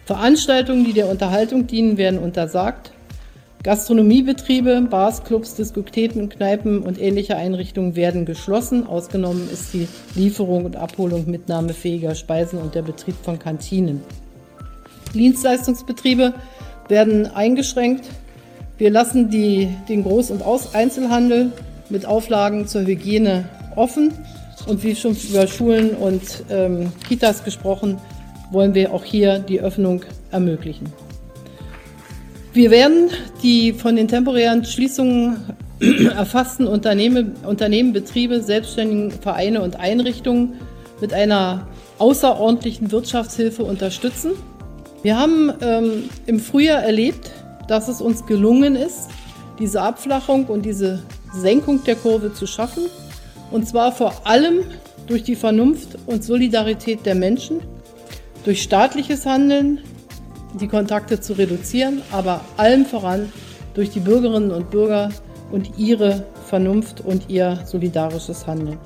Veranstaltungen, die der Unterhaltung dienen, werden untersagt. Gastronomiebetriebe, Bars, Clubs, Diskotheken, Kneipen und ähnliche Einrichtungen werden geschlossen. Ausgenommen ist die Lieferung und Abholung mitnahmefähiger Speisen und der Betrieb von Kantinen. Dienstleistungsbetriebe werden eingeschränkt. Wir lassen den Groß- und Einzelhandel mit Auflagen zur Hygiene offen. Und wie schon über Schulen und Kitas gesprochen, wollen wir auch hier die Öffnung ermöglichen. Wir werden die von den temporären Schließungen erfassten Unternehmen, Betriebe, selbstständigen Vereine und Einrichtungen mit einer außerordentlichen Wirtschaftshilfe unterstützen. Wir haben im Frühjahr erlebt, dass es uns gelungen ist, diese Abflachung und diese Senkung der Kurve zu schaffen. Und zwar vor allem durch die Vernunft und Solidarität der Menschen, durch staatliches Handeln, die Kontakte zu reduzieren, aber allem voran durch die Bürgerinnen und Bürger und ihre Vernunft und ihr solidarisches Handeln.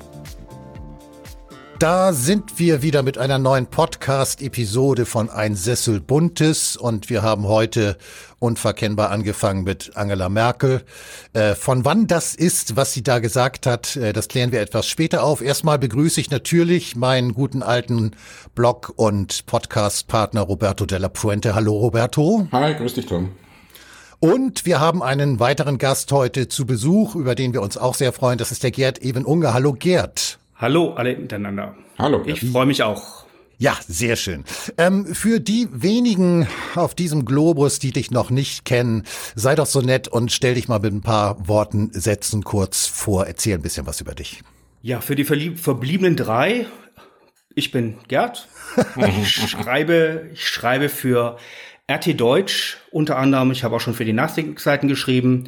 Da sind wir wieder mit einer neuen Podcast-Episode von Ein Sessel Buntes und wir haben heute unverkennbar angefangen mit Angela Merkel. Von wann das ist, was sie da gesagt hat, das klären wir etwas später auf. Erstmal begrüße ich natürlich meinen guten alten Blog- und Podcast-Partner Roberto Della Puente. Hallo Roberto. Hi, grüß dich Tom. Und wir haben einen weiteren Gast heute zu Besuch, über den wir uns auch sehr freuen. Das ist der Gerd Even-Unger. Hallo Gerd. Hallo alle miteinander. Hallo. Ich freue mich auch. Ja, sehr schön. Für die wenigen auf diesem Globus, die dich noch nicht kennen, sei doch so nett und stell dich mal mit ein paar Worten, Sätzen kurz vor. Erzähl ein bisschen was über dich. Ja, für die verbliebenen 3, ich bin Gerd. Ich schreibe für RT Deutsch unter anderem. Ich habe auch schon für die Nachrichtenseiten geschrieben.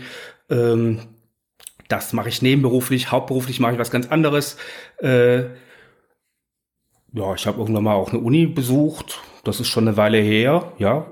Das mache ich nebenberuflich. Hauptberuflich mache ich was ganz anderes. Ja, ich habe irgendwann mal auch eine Uni besucht. Das ist schon eine Weile her. Ja,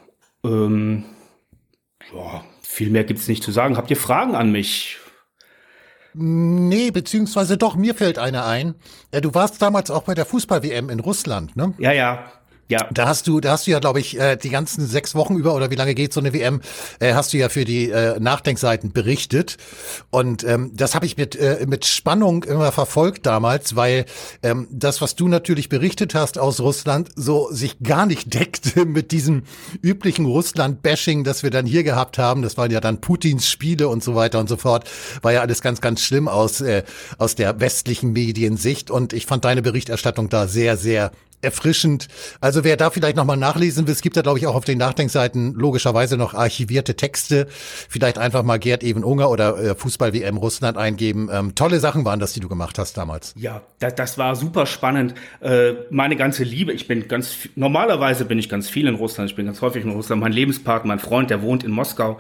viel mehr gibt's nicht zu sagen. Habt ihr Fragen an mich? Nee, beziehungsweise doch, mir fällt eine ein. Du warst damals auch bei der Fußball-WM in Russland, ne? Ja. Ja. Da hast du ja, glaube ich, die ganzen 6 Wochen über, oder wie lange geht so eine WM, hast du ja für die Nachdenkseiten berichtet. Und das habe ich mit Spannung immer verfolgt damals, weil das, was du natürlich berichtet hast aus Russland, so sich gar nicht deckte mit diesem üblichen Russland-Bashing, das wir dann hier gehabt haben. Das waren ja dann Putins Spiele und so weiter und so fort. War ja alles ganz, ganz schlimm aus der westlichen Mediensicht. Und ich fand deine Berichterstattung da sehr, sehr erfrischend. Also wer da vielleicht nochmal nachlesen will, es gibt da glaube ich auch auf den Nachdenkseiten logischerweise noch archivierte Texte. Vielleicht einfach mal Gerd Even-Unger oder Fußball-WM Russland eingeben. Tolle Sachen waren das, die du gemacht hast damals. Ja, das war super spannend. Meine ganze Liebe, normalerweise bin ich ganz viel in Russland, ich bin ganz häufig in Russland. Mein Lebenspartner, mein Freund, der wohnt in Moskau.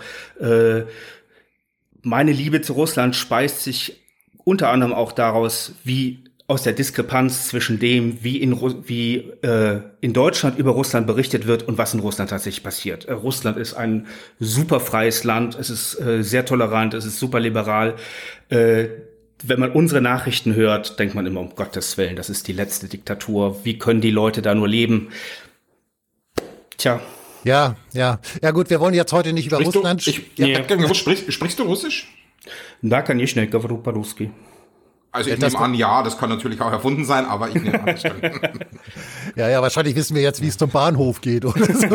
Meine Liebe zu Russland speist sich unter anderem auch daraus, wie aus der Diskrepanz zwischen dem, wie in Deutschland über Russland berichtet wird und was in Russland tatsächlich passiert. Russland ist ein super freies Land, es ist sehr tolerant, es ist super liberal. Wenn man unsere Nachrichten hört, denkt man immer, um Gottes Willen, das ist die letzte Diktatur. Wie können die Leute da nur leben? Tja. Ja gut, wir wollen jetzt heute nicht über Russland. Sprichst du Russisch? Da kann ich nicht, говорю по-русски. Also ich nehme an, ja, das kann natürlich auch erfunden sein, aber ich nehme an, das kann. Ja, wahrscheinlich wissen wir jetzt, wie es zum Bahnhof geht oder so.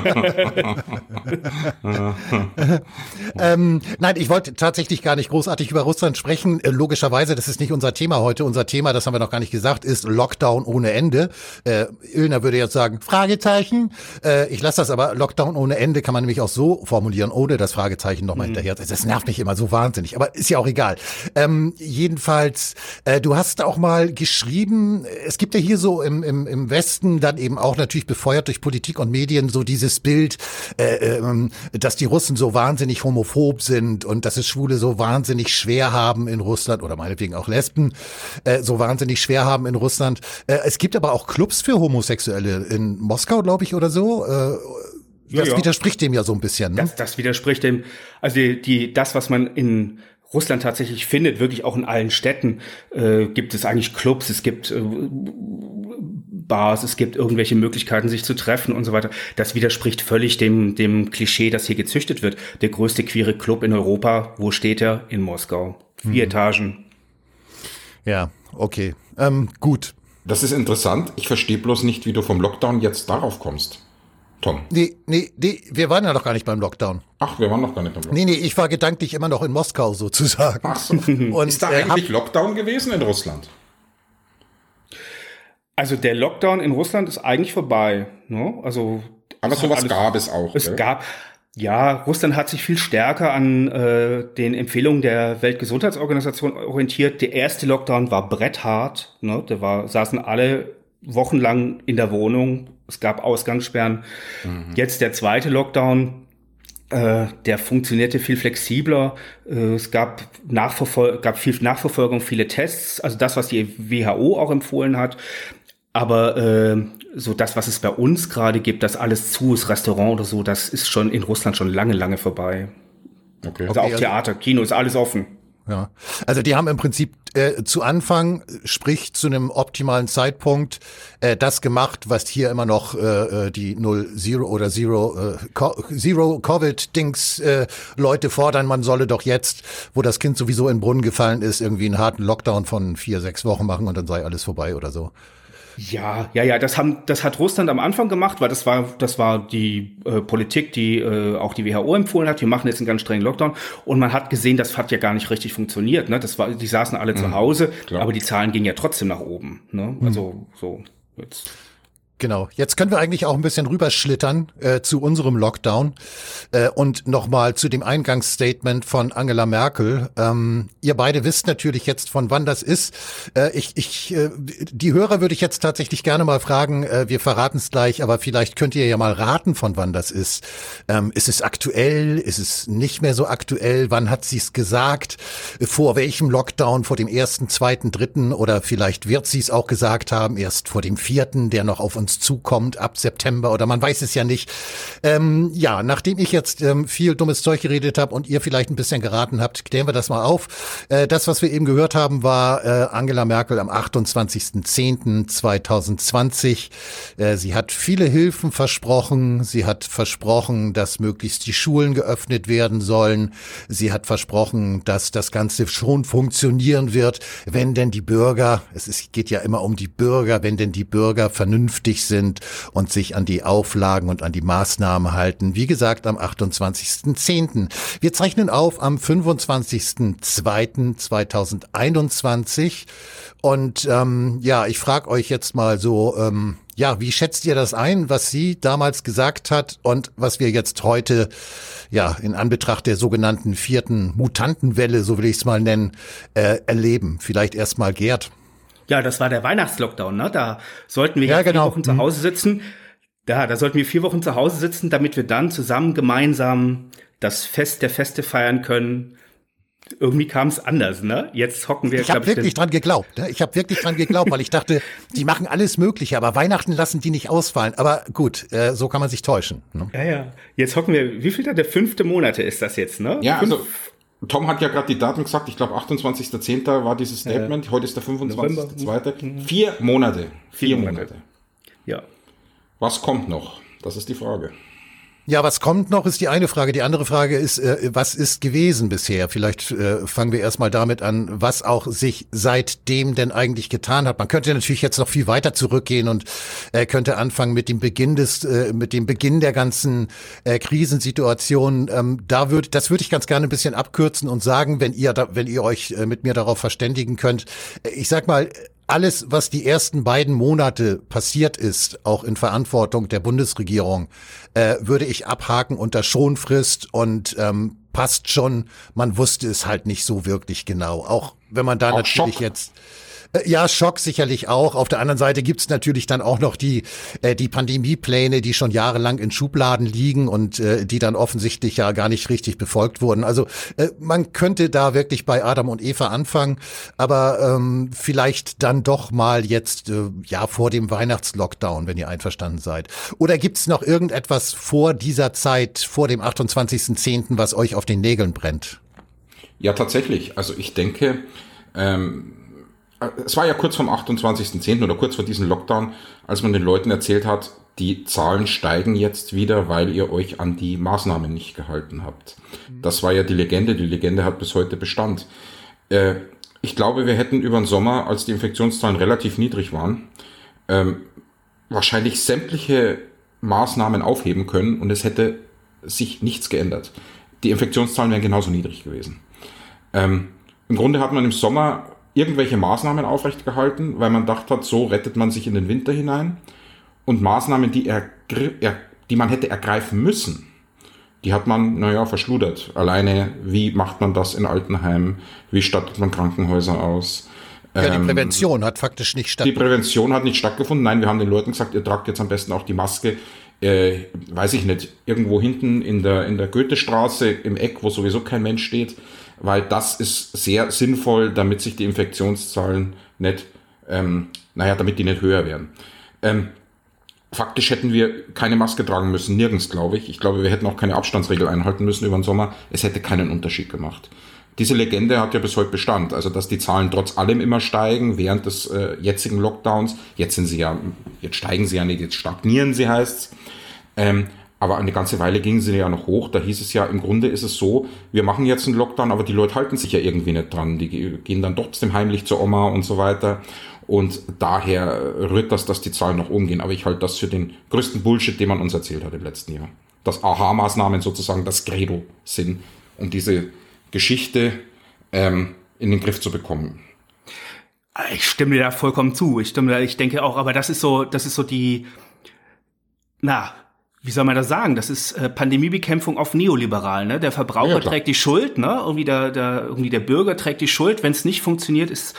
Nein, ich wollte tatsächlich gar nicht großartig über Russland sprechen. Logischerweise, das ist nicht unser Thema heute. Unser Thema, das haben wir noch gar nicht gesagt, ist Lockdown ohne Ende. Illner würde jetzt sagen, Fragezeichen. Ich lasse das aber, Lockdown ohne Ende kann man nämlich auch so formulieren, ohne das Fragezeichen nochmal hinterher. Das nervt mich immer so wahnsinnig, aber ist ja auch egal. Jedenfalls, du hast auch mal geschrieben, es gibt ja hier so im Westen dann eben auch natürlich befeuert durch Politik und Medien so dieses Bild, dass die Russen so wahnsinnig homophob sind und dass es Schwule so wahnsinnig schwer haben in Russland oder meinetwegen auch Lesben so wahnsinnig schwer haben in Russland. Es gibt aber auch Clubs für Homosexuelle in Moskau, glaube ich, oder so. Das widerspricht dem ja so ein bisschen. Ne? Das widerspricht dem, also das, was man in Russland tatsächlich findet, wirklich auch in allen Städten, gibt es eigentlich Clubs, es gibt Bars, es gibt irgendwelche Möglichkeiten, sich zu treffen und so weiter. Das widerspricht völlig dem Klischee, das hier gezüchtet wird. Der größte queere Club in Europa, wo steht er? In Moskau. 4 Etagen. Ja, okay. Gut. Das ist interessant. Ich verstehe bloß nicht, wie du vom Lockdown jetzt darauf kommst. Tom. Nee, wir waren ja noch gar nicht beim Lockdown. Ach, wir waren noch gar nicht beim Lockdown. Nee, ich war gedanklich immer noch in Moskau sozusagen. Ach so. Und ist da eigentlich Lockdown gewesen in Russland? Also der Lockdown in Russland ist eigentlich vorbei. Ne? Also, aber sowas gab es auch. Russland hat sich viel stärker an den Empfehlungen der Weltgesundheitsorganisation orientiert. Der erste Lockdown war bretthart. Ne? Saßen alle wochenlang in der Wohnung. Es gab Ausgangssperren. Jetzt der zweite Lockdown, der funktionierte viel flexibler. Es gab viel Nachverfolgung, viele Tests. Also das, was die WHO auch empfohlen hat. Aber so das, was es bei uns gerade gibt, das alles zu ist, Restaurant oder so, das ist schon in Russland schon lange, lange vorbei. Okay. Also auch Theater, Kino, ist alles offen. Ja, also die haben im Prinzip zu Anfang, sprich zu einem optimalen Zeitpunkt, das gemacht, was hier immer noch die Zero-Covid-Dings Leute fordern. Man solle doch jetzt, wo das Kind sowieso in den Brunnen gefallen ist, irgendwie einen harten Lockdown von 4-6 Wochen machen und dann sei alles vorbei oder so. Ja, das hat Russland am Anfang gemacht, weil das war die Politik, die auch die WHO empfohlen hat. Wir machen jetzt einen ganz strengen Lockdown und man hat gesehen, das hat ja gar nicht richtig funktioniert. Ne? Die saßen alle zu Hause, klar. Aber die Zahlen gingen ja trotzdem nach oben. Ne? Also so jetzt. Genau. Jetzt können wir eigentlich auch ein bisschen rüberschlittern zu unserem Lockdown und nochmal zu dem Eingangsstatement von Angela Merkel. Ihr beide wisst natürlich jetzt, von wann das ist. Die Hörer würde ich jetzt tatsächlich gerne mal fragen, wir verraten es gleich, aber vielleicht könnt ihr ja mal raten, von wann das ist. Ist es aktuell? Ist es nicht mehr so aktuell? Wann hat sie es gesagt? Vor welchem Lockdown? Vor dem 1., 2., 3. oder vielleicht wird sie es auch gesagt haben, erst vor dem 4., der noch auf uns zukommt ab September oder man weiß es ja nicht. Nachdem ich jetzt viel dummes Zeug geredet habe und ihr vielleicht ein bisschen geraten habt, klären wir das mal auf. Das, was wir eben gehört haben, war Angela Merkel am 28.10.2020. Sie hat viele Hilfen versprochen. Sie hat versprochen, dass möglichst die Schulen geöffnet werden sollen. Sie hat versprochen, dass das Ganze schon funktionieren wird, wenn denn die Bürger, geht ja immer um die Bürger, wenn denn die Bürger vernünftig sind und sich an die Auflagen und an die Maßnahmen halten. Wie gesagt, am 28.10. Wir zeichnen auf am 25.02.2021 und ich frage euch jetzt mal so, wie schätzt ihr das ein, was sie damals gesagt hat und was wir jetzt heute, in Anbetracht der sogenannten 4. Mutantenwelle, so will ich es mal nennen, erleben? Vielleicht erst mal Gerd. Ja, das war der Weihnachtslockdown, ne? Da sollten wir 4 Wochen zu Hause sitzen. Da sollten wir 4 Wochen zu Hause sitzen, damit wir dann zusammen gemeinsam das Fest der Feste feiern können. Irgendwie kam es anders, ne? Jetzt hocken wir. Ich habe wirklich dran geglaubt, ne? Weil ich dachte, die machen alles Mögliche, aber Weihnachten lassen die nicht ausfallen. Aber gut, so kann man sich täuschen. Ne? Ja. Jetzt hocken wir, wie viel der 5. Monate ist das jetzt, ne? Ja, also Tom hat ja gerade die Daten gesagt, ich glaube 28.10. war dieses Statement, heute ist der 25.2. 4 Monate. 4 Monate. Ja. Was kommt noch? Das ist die Frage. Ja, was kommt noch, ist die eine Frage. Die andere Frage ist, was ist gewesen bisher? Vielleicht fangen wir erstmal damit an, was auch sich seitdem denn eigentlich getan hat. Man könnte natürlich jetzt noch viel weiter zurückgehen und könnte anfangen mit dem Beginn der ganzen Krisensituation. Das würde ich ganz gerne ein bisschen abkürzen und sagen, wenn ihr euch mit mir darauf verständigen könnt. Ich sag mal, alles, was die ersten beiden Monate passiert ist, auch in Verantwortung der Bundesregierung, würde ich abhaken unter Schonfrist und passt schon. Man wusste es halt nicht so wirklich genau. Auch wenn man da auch natürlich Schock. Jetzt Schock sicherlich auch. Auf der anderen Seite gibt's natürlich dann auch noch die Pandemiepläne, die schon jahrelang in Schubladen liegen und die dann offensichtlich ja gar nicht richtig befolgt wurden. Also man könnte da wirklich bei Adam und Eva anfangen, aber vielleicht dann doch mal jetzt vor dem Weihnachtslockdown, wenn ihr einverstanden seid. Oder gibt's noch irgendetwas vor dieser Zeit, vor dem 28.10., was euch auf den Nägeln brennt? Ja, tatsächlich. Also ich denke, es war ja kurz vom 28.10. oder kurz vor diesem Lockdown, als man den Leuten erzählt hat, die Zahlen steigen jetzt wieder, weil ihr euch an die Maßnahmen nicht gehalten habt. Das war ja die Legende. Die Legende hat bis heute Bestand. Ich glaube, wir hätten über den Sommer, als die Infektionszahlen relativ niedrig waren, wahrscheinlich sämtliche Maßnahmen aufheben können und es hätte sich nichts geändert. Die Infektionszahlen wären genauso niedrig gewesen. Im Grunde hat man im Sommer irgendwelche Maßnahmen aufrechtgehalten, weil man gedacht hat, so rettet man sich in den Winter hinein. Und Maßnahmen, die man hätte ergreifen müssen, die hat man, verschludert. Alleine, wie macht man das in Altenheimen? Wie stattet man Krankenhäuser aus? Ja, die Prävention hat faktisch nicht stattgefunden. Die Prävention hat nicht stattgefunden. Nein, wir haben den Leuten gesagt, ihr tragt jetzt am besten auch die Maske, weiß ich nicht, irgendwo hinten in der Goethestraße im Eck, wo sowieso kein Mensch steht, weil das ist sehr sinnvoll, damit sich die Infektionszahlen nicht, damit die nicht höher werden. Faktisch hätten wir keine Maske tragen müssen, nirgends, glaube ich. Ich glaube, wir hätten auch keine Abstandsregel einhalten müssen über den Sommer. Es hätte keinen Unterschied gemacht. Diese Legende hat ja bis heute Bestand. Also, dass die Zahlen trotz allem immer steigen, während des jetzigen Lockdowns. Jetzt steigen sie ja nicht, jetzt stagnieren sie, heißt's. Aber eine ganze Weile gingen sie ja noch hoch. Da hieß es ja, im Grunde ist es so, wir machen jetzt einen Lockdown, aber die Leute halten sich ja irgendwie nicht dran. Die gehen dann trotzdem heimlich zur Oma und so weiter. Und daher rührt das, dass die Zahlen nach oben gehen. Aber ich halte das für den größten Bullshit, den man uns erzählt hat im letzten Jahr. Dass Aha-Maßnahmen sozusagen das Credo sind, um diese Geschichte in den Griff zu bekommen. Ich stimme dir da vollkommen zu. Ich denke auch, aber das ist so die, wie soll man das sagen? Das ist Pandemiebekämpfung auf neoliberal, ne? Der Verbraucher trägt die Schuld, ne? Irgendwie der Bürger trägt die Schuld. Wenn es nicht funktioniert, ist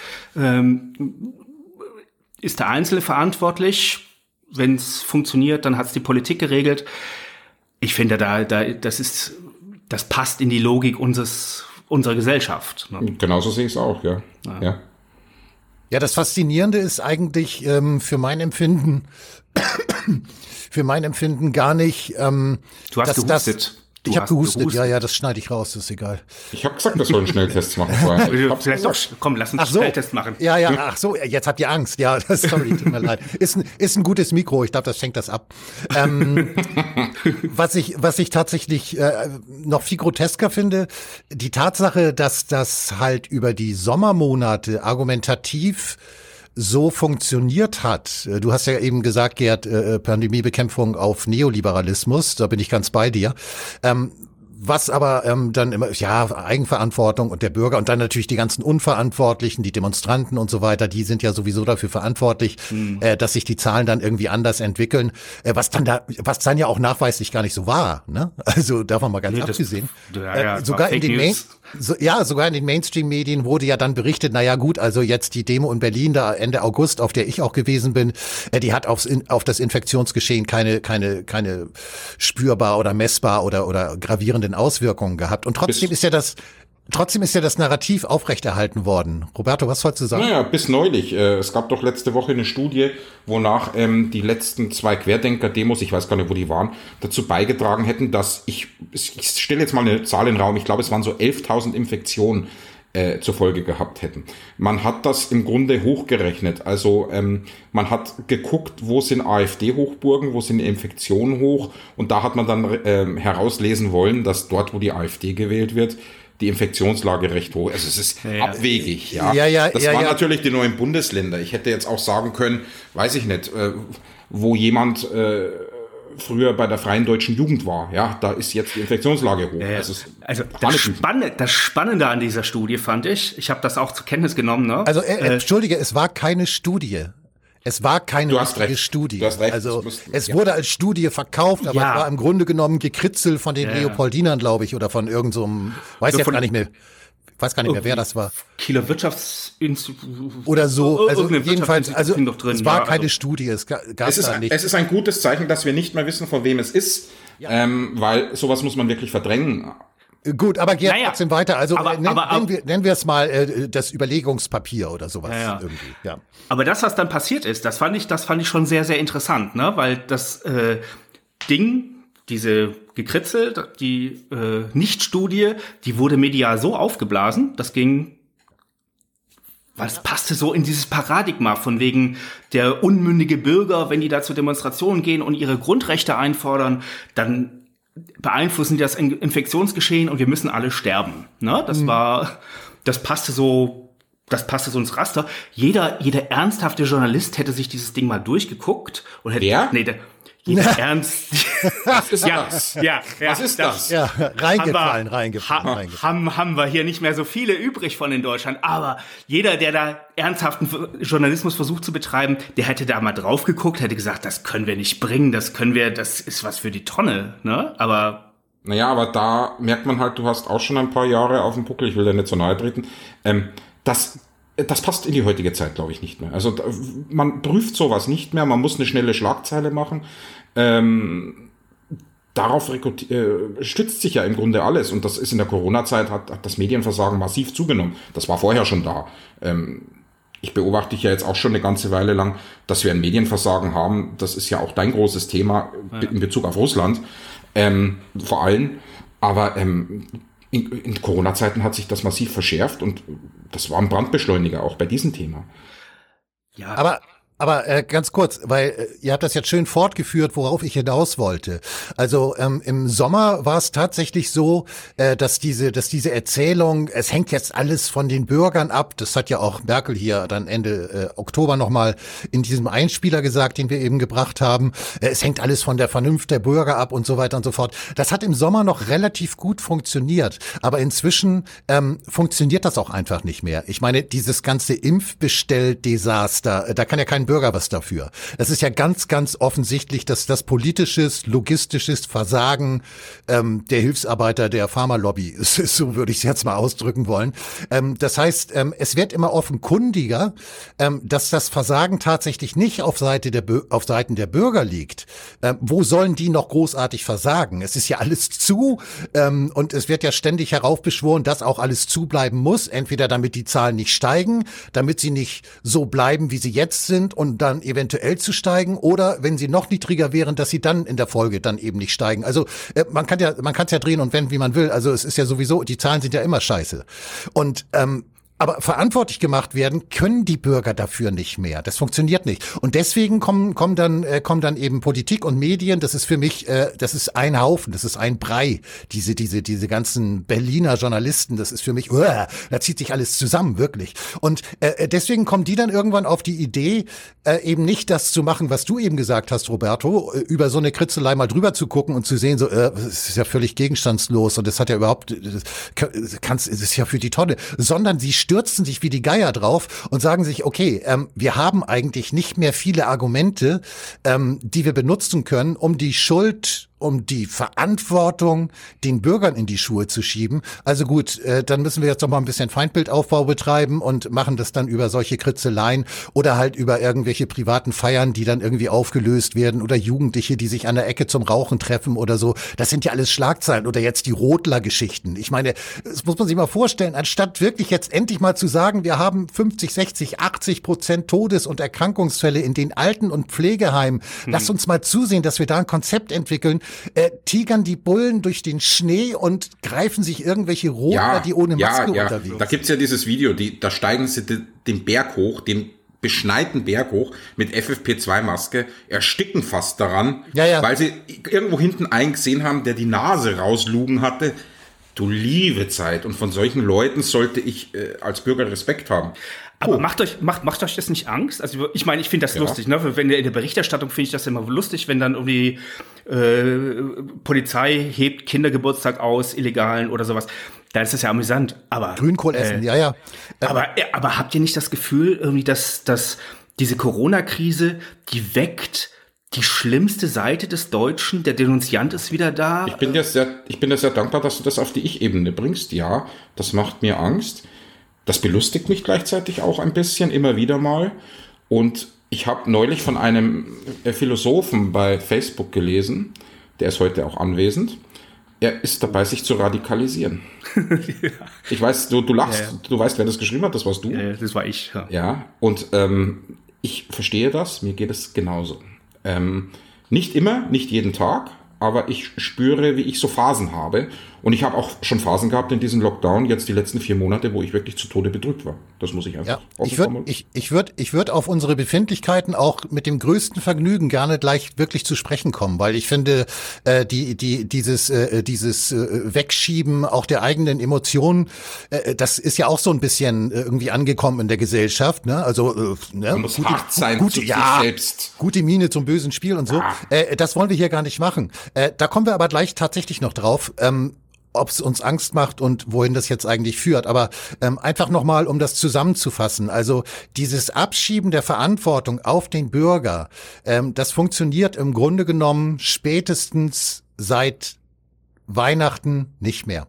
der Einzelne verantwortlich. Wenn es funktioniert, dann hat es die Politik geregelt. Ich finde, das passt in die Logik unserer Gesellschaft. Ne? Genauso sehe ich es auch, ja. Ja, das Faszinierende ist eigentlich für mein Empfinden gar nicht. Du hast gehustet. Ich habe gehustet, ja, das schneide ich raus, das ist egal. Ich habe gesagt, wir sollen Schnelltests machen. Komm, lass uns einen Schnelltest machen. Ja, ach so, jetzt habt ihr Angst. Ja, sorry, tut mir leid. Ist ein gutes Mikro, ich glaube, das schenkt das ab. Was ich tatsächlich noch viel grotesker finde, die Tatsache, dass das halt über die Sommermonate argumentativ so funktioniert hat. Du hast ja eben gesagt, Gerd, Pandemiebekämpfung auf Neoliberalismus, da bin ich ganz bei dir. Was aber dann immer, Eigenverantwortung und der Bürger und dann natürlich die ganzen Unverantwortlichen, die Demonstranten und so weiter, die sind ja sowieso dafür verantwortlich, dass sich die Zahlen dann irgendwie anders entwickeln, was dann ja auch nachweislich gar nicht so war, ne? Also davon mal ganz abgesehen. Sogar in den Mainstream-Medien wurde ja dann berichtet, also jetzt die Demo in Berlin da Ende August, auf der ich auch gewesen bin, die hat auf das Infektionsgeschehen keine spürbar oder messbar oder gravierenden Auswirkungen gehabt. Und trotzdem ist ja das Narrativ aufrechterhalten worden. Roberto, was wolltest du sagen? Bis neulich. Es gab doch letzte Woche eine Studie, wonach die letzten 2 Querdenker-Demos, ich weiß gar nicht, wo die waren, dazu beigetragen hätten, dass ich stelle jetzt mal eine Zahl in den Raum, ich glaube, es waren so 11.000 Infektionen zur Folge gehabt hätten. Man hat das im Grunde hochgerechnet. Also man hat geguckt, wo sind AfD-Hochburgen, wo sind Infektionen hoch und da hat man dann herauslesen wollen, dass dort, wo die AfD gewählt wird, die Infektionslage recht hoch. Also es ist abwegig. Ja. Das waren natürlich die neuen Bundesländer. Ich hätte jetzt auch sagen können, weiß ich nicht, wo jemand früher bei der Freien Deutschen Jugend war. Ja, da ist jetzt die Infektionslage hoch. Also das Spannende an dieser Studie fand ich habe das auch zur Kenntnis genommen. Ne? Also entschuldige, es war keine Studie. Es war keine richtige Studie. Du hast recht. Also es wurde als Studie verkauft, aber es war im Grunde genommen Gekritzel von den Leopoldinern, glaube ich, oder von irgend so einem, weiß gar nicht mehr, wer das war. Kieler Wirtschaftsinstitut. Oder so. Also jedenfalls, es war keine Studie. Es ist ein gutes Zeichen, dass wir nicht mehr wissen, von wem es ist, weil sowas muss man wirklich verdrängen. Gut, aber geht trotzdem weiter. Also nennen wir es mal das Überlegungspapier oder sowas irgendwie. Ja. Aber das, was dann passiert ist, das fand ich schon sehr, sehr interessant, ne? Weil das diese Gekritzel, die Nicht-Studie, die wurde medial so aufgeblasen, das ging Weil es passte so in dieses Paradigma von wegen der unmündige Bürger, wenn die da zur Demonstration gehen und ihre Grundrechte einfordern, dann beeinflussen die das Infektionsgeschehen und wir müssen alle sterben. Ne? Das passte so ins Raster. Jeder ernsthafte Journalist hätte sich dieses Ding mal durchgeguckt und hätte, jeder ernst. Was ist das? Was ist das? Ja, reingefallen. Haben wir hier nicht mehr so viele übrig von in Deutschland. Aber jeder, der da ernsthaften Journalismus versucht zu betreiben, der hätte da mal drauf geguckt, hätte gesagt, das können wir nicht bringen, das ist was für die Tonne, ne? Aber da merkt man halt, du hast auch schon ein paar Jahre auf dem Buckel, ich will dir nicht so nahe treten, das passt in die heutige Zeit, glaube ich, nicht mehr. Also man prüft sowas nicht mehr, man muss eine schnelle Schlagzeile machen. Darauf stützt sich ja im Grunde alles. Und das ist in der Corona-Zeit, hat das Medienversagen massiv zugenommen. Das war vorher schon da. Ich beobachte dich ja jetzt auch schon eine ganze Weile lang, dass wir ein Medienversagen haben. Das ist ja auch dein großes Thema in Bezug auf Russland, vor allem. Aber in Corona-Zeiten hat sich das massiv verschärft und das war ein Brandbeschleuniger auch bei diesem Thema. Ja. Aber ganz kurz, weil ihr habt das jetzt schön fortgeführt, worauf ich hinaus wollte. Also im Sommer war es tatsächlich so, dass diese Erzählung, es hängt jetzt alles von den Bürgern ab, das hat ja auch Merkel hier dann Ende Oktober nochmal in diesem Einspieler gesagt, den wir eben gebracht haben, es hängt alles von der Vernunft der Bürger ab und so weiter und so fort. Das hat im Sommer noch relativ gut funktioniert, aber inzwischen funktioniert das auch einfach nicht mehr. Ich meine, dieses ganze Impfbestell-Desaster, da kann ja kein Bürger was dafür. Es ist ja ganz, ganz offensichtlich, dass das politisches, logistisches Versagen der Hilfsarbeiter der Pharmalobby ist, so würde ich es jetzt mal ausdrücken wollen. Das heißt, es wird immer offenkundiger, dass das Versagen tatsächlich nicht auf Seiten der Bürger liegt. Wo sollen die noch großartig versagen? Es ist ja alles zu und es wird ja ständig heraufbeschworen, dass auch alles zubleiben muss, entweder damit die Zahlen nicht steigen, damit sie nicht so bleiben, wie sie jetzt sind und dann eventuell zu steigen oder wenn sie noch niedriger wären, dass sie dann in der Folge dann eben nicht steigen. Also man kann es ja drehen und wenden, wie man will. Also es ist ja sowieso, die Zahlen sind ja immer scheiße. Und aber verantwortlich gemacht werden können die Bürger dafür nicht mehr. Das funktioniert nicht. Und deswegen kommen dann eben Politik und Medien. Das ist für mich, das ist ein Haufen, das ist ein Brei. Diese ganzen Berliner Journalisten, das ist für mich, da zieht sich alles zusammen, wirklich. Und deswegen kommen die dann irgendwann auf die Idee, eben nicht das zu machen, was du eben gesagt hast, Roberto, über so eine Kritzelei mal drüber zu gucken und zu sehen, so, das ist ja völlig gegenstandslos und das hat ja überhaupt, es ist ja für die Tonne, sondern sie stürzen sich wie die Geier drauf und sagen sich, okay, wir haben eigentlich nicht mehr viele Argumente, die wir benutzen können, um die Schuld, um die Verantwortung den Bürgern in die Schuhe zu schieben. Also gut, dann müssen wir jetzt noch mal ein bisschen Feindbildaufbau betreiben und machen das dann über solche Kritzeleien oder halt über irgendwelche privaten Feiern, die dann irgendwie aufgelöst werden oder Jugendliche, die sich an der Ecke zum Rauchen treffen oder so. Das sind ja alles Schlagzeilen oder jetzt die Rodler-Geschichten. Ich meine, das muss man sich mal vorstellen, anstatt wirklich jetzt endlich mal zu sagen, wir haben 50, 60, 80% Todes- und Erkrankungsfälle in den Alten- und Pflegeheimen. Lasst uns mal zusehen, dass wir da ein Konzept entwickeln, tigern die Bullen durch den Schnee und greifen sich irgendwelche Rodler, die ohne Maske unterwegs sind. Da gibt's ja dieses Video, da steigen sie den Berg hoch, den beschneiten Berg hoch mit FFP2-Maske, ersticken fast daran, weil sie irgendwo hinten einen gesehen haben, der die Nase rauslugen hatte. Du liebe Zeit. Und von solchen Leuten sollte ich als Bürger Respekt haben. Aber macht euch das nicht Angst? Also ich meine, ich finde das lustig, ne? Wenn in der Berichterstattung finde ich das immer lustig, wenn dann irgendwie Polizei hebt Kindergeburtstag aus, illegalen oder sowas. Da ist das ja amüsant. Aber Grünkohl essen, Aber habt ihr nicht das Gefühl, irgendwie, dass diese Corona-Krise, die weckt die schlimmste Seite des Deutschen, der Denunziant ist wieder da? Ich bin dir sehr dankbar, dass du das auf die Ich-Ebene bringst. Ja, das macht mir Angst. Das belustigt mich gleichzeitig auch ein bisschen, immer wieder mal. Und ich habe neulich von einem Philosophen bei Facebook gelesen, der ist heute auch anwesend. Er ist dabei, sich zu radikalisieren. Ich weiß, du lachst, du weißt, wer das geschrieben hat, das warst du. Das war ich. Ja, und ich verstehe das, mir geht es genauso. Nicht immer, nicht jeden Tag, aber ich spüre, wie ich so Phasen habe. Und ich habe auch schon Phasen gehabt in diesem Lockdown, jetzt die letzten 4 Monate, wo ich wirklich zu Tode bedrückt war. Das muss ich einfach Ich würd auf unsere Befindlichkeiten auch mit dem größten Vergnügen gerne gleich wirklich zu sprechen kommen, weil ich finde, dieses Wegschieben auch der eigenen Emotionen, das ist ja auch so ein bisschen irgendwie angekommen in der Gesellschaft, ne? Also man muss hart sein zu sich selbst. Gute Miene zum bösen Spiel und so. Das wollen wir hier gar nicht machen. Da kommen wir aber gleich tatsächlich noch drauf. Ob es uns Angst macht und wohin das jetzt eigentlich führt. Aber einfach nochmal, um das zusammenzufassen. Also dieses Abschieben der Verantwortung auf den Bürger, das funktioniert im Grunde genommen spätestens seit Weihnachten nicht mehr.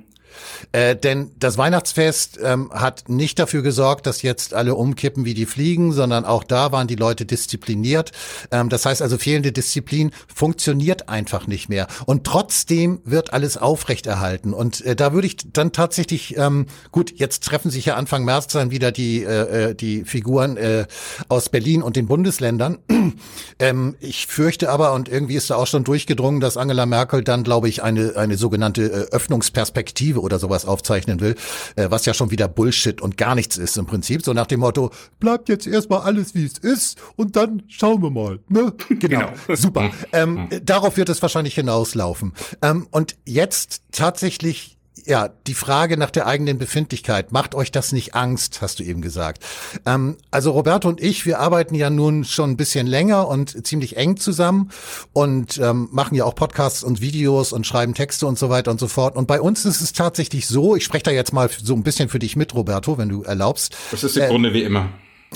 Denn das Weihnachtsfest hat nicht dafür gesorgt, dass jetzt alle umkippen wie die Fliegen, sondern auch da waren die Leute diszipliniert. Das heißt also, fehlende Disziplin funktioniert einfach nicht mehr. Und trotzdem wird alles aufrechterhalten. Und da würde ich dann tatsächlich, gut, jetzt treffen sich ja Anfang März dann wieder die Figuren aus Berlin und den Bundesländern. Ich fürchte aber, und irgendwie ist da auch schon durchgedrungen, dass Angela Merkel dann, glaube ich, eine sogenannte Öffnungsperspektive oder sowas aufzeichnen will, was ja schon wieder Bullshit und gar nichts ist im Prinzip. So nach dem Motto, bleibt jetzt erstmal alles, wie es ist und dann schauen wir mal. Ne? Genau, super. Darauf wird es wahrscheinlich hinauslaufen. Und jetzt tatsächlich ja, die Frage nach der eigenen Befindlichkeit. Macht euch das nicht Angst, hast du eben gesagt. Also Roberto und ich, wir arbeiten ja nun schon ein bisschen länger und ziemlich eng zusammen und machen ja auch Podcasts und Videos und schreiben Texte und so weiter und so fort. Und bei uns ist es tatsächlich so, ich spreche da jetzt mal so ein bisschen für dich mit, Roberto, wenn du erlaubst. Das ist im Grunde wie immer.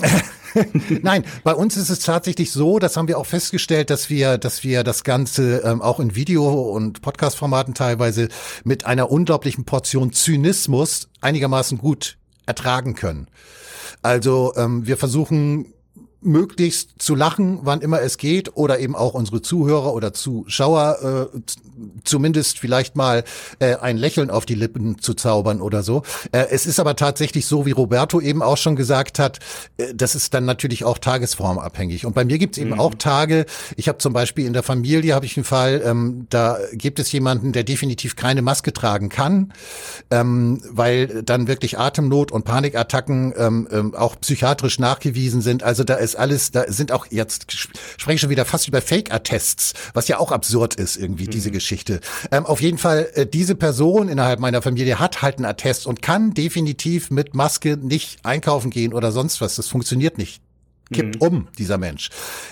Nein, bei uns ist es tatsächlich so, das haben wir auch festgestellt, dass wir das Ganze auch in Video- und Podcast-Formaten teilweise mit einer unglaublichen Portion Zynismus einigermaßen gut ertragen können. Also wir versuchen möglichst zu lachen, wann immer es geht, oder eben auch unsere Zuhörer oder Zuschauer zumindest vielleicht mal ein Lächeln auf die Lippen zu zaubern oder so. Es ist aber tatsächlich so, wie Roberto eben auch schon gesagt hat, das ist dann natürlich auch tagesformabhängig. Und bei mir gibt es eben auch Tage, ich habe zum Beispiel in der Familie, habe ich einen Fall, da gibt es jemanden, der definitiv keine Maske tragen kann, weil dann wirklich Atemnot und Panikattacken auch psychiatrisch nachgewiesen sind. Also da ist alles, da sind auch, jetzt spreche ich schon wieder fast über Fake-Attests, was ja auch absurd ist irgendwie, diese Geschichte. Auf jeden Fall, diese Person innerhalb meiner Familie hat halt einen Attest und kann definitiv mit Maske nicht einkaufen gehen oder sonst was. Das funktioniert nicht. Kippt dieser Mensch.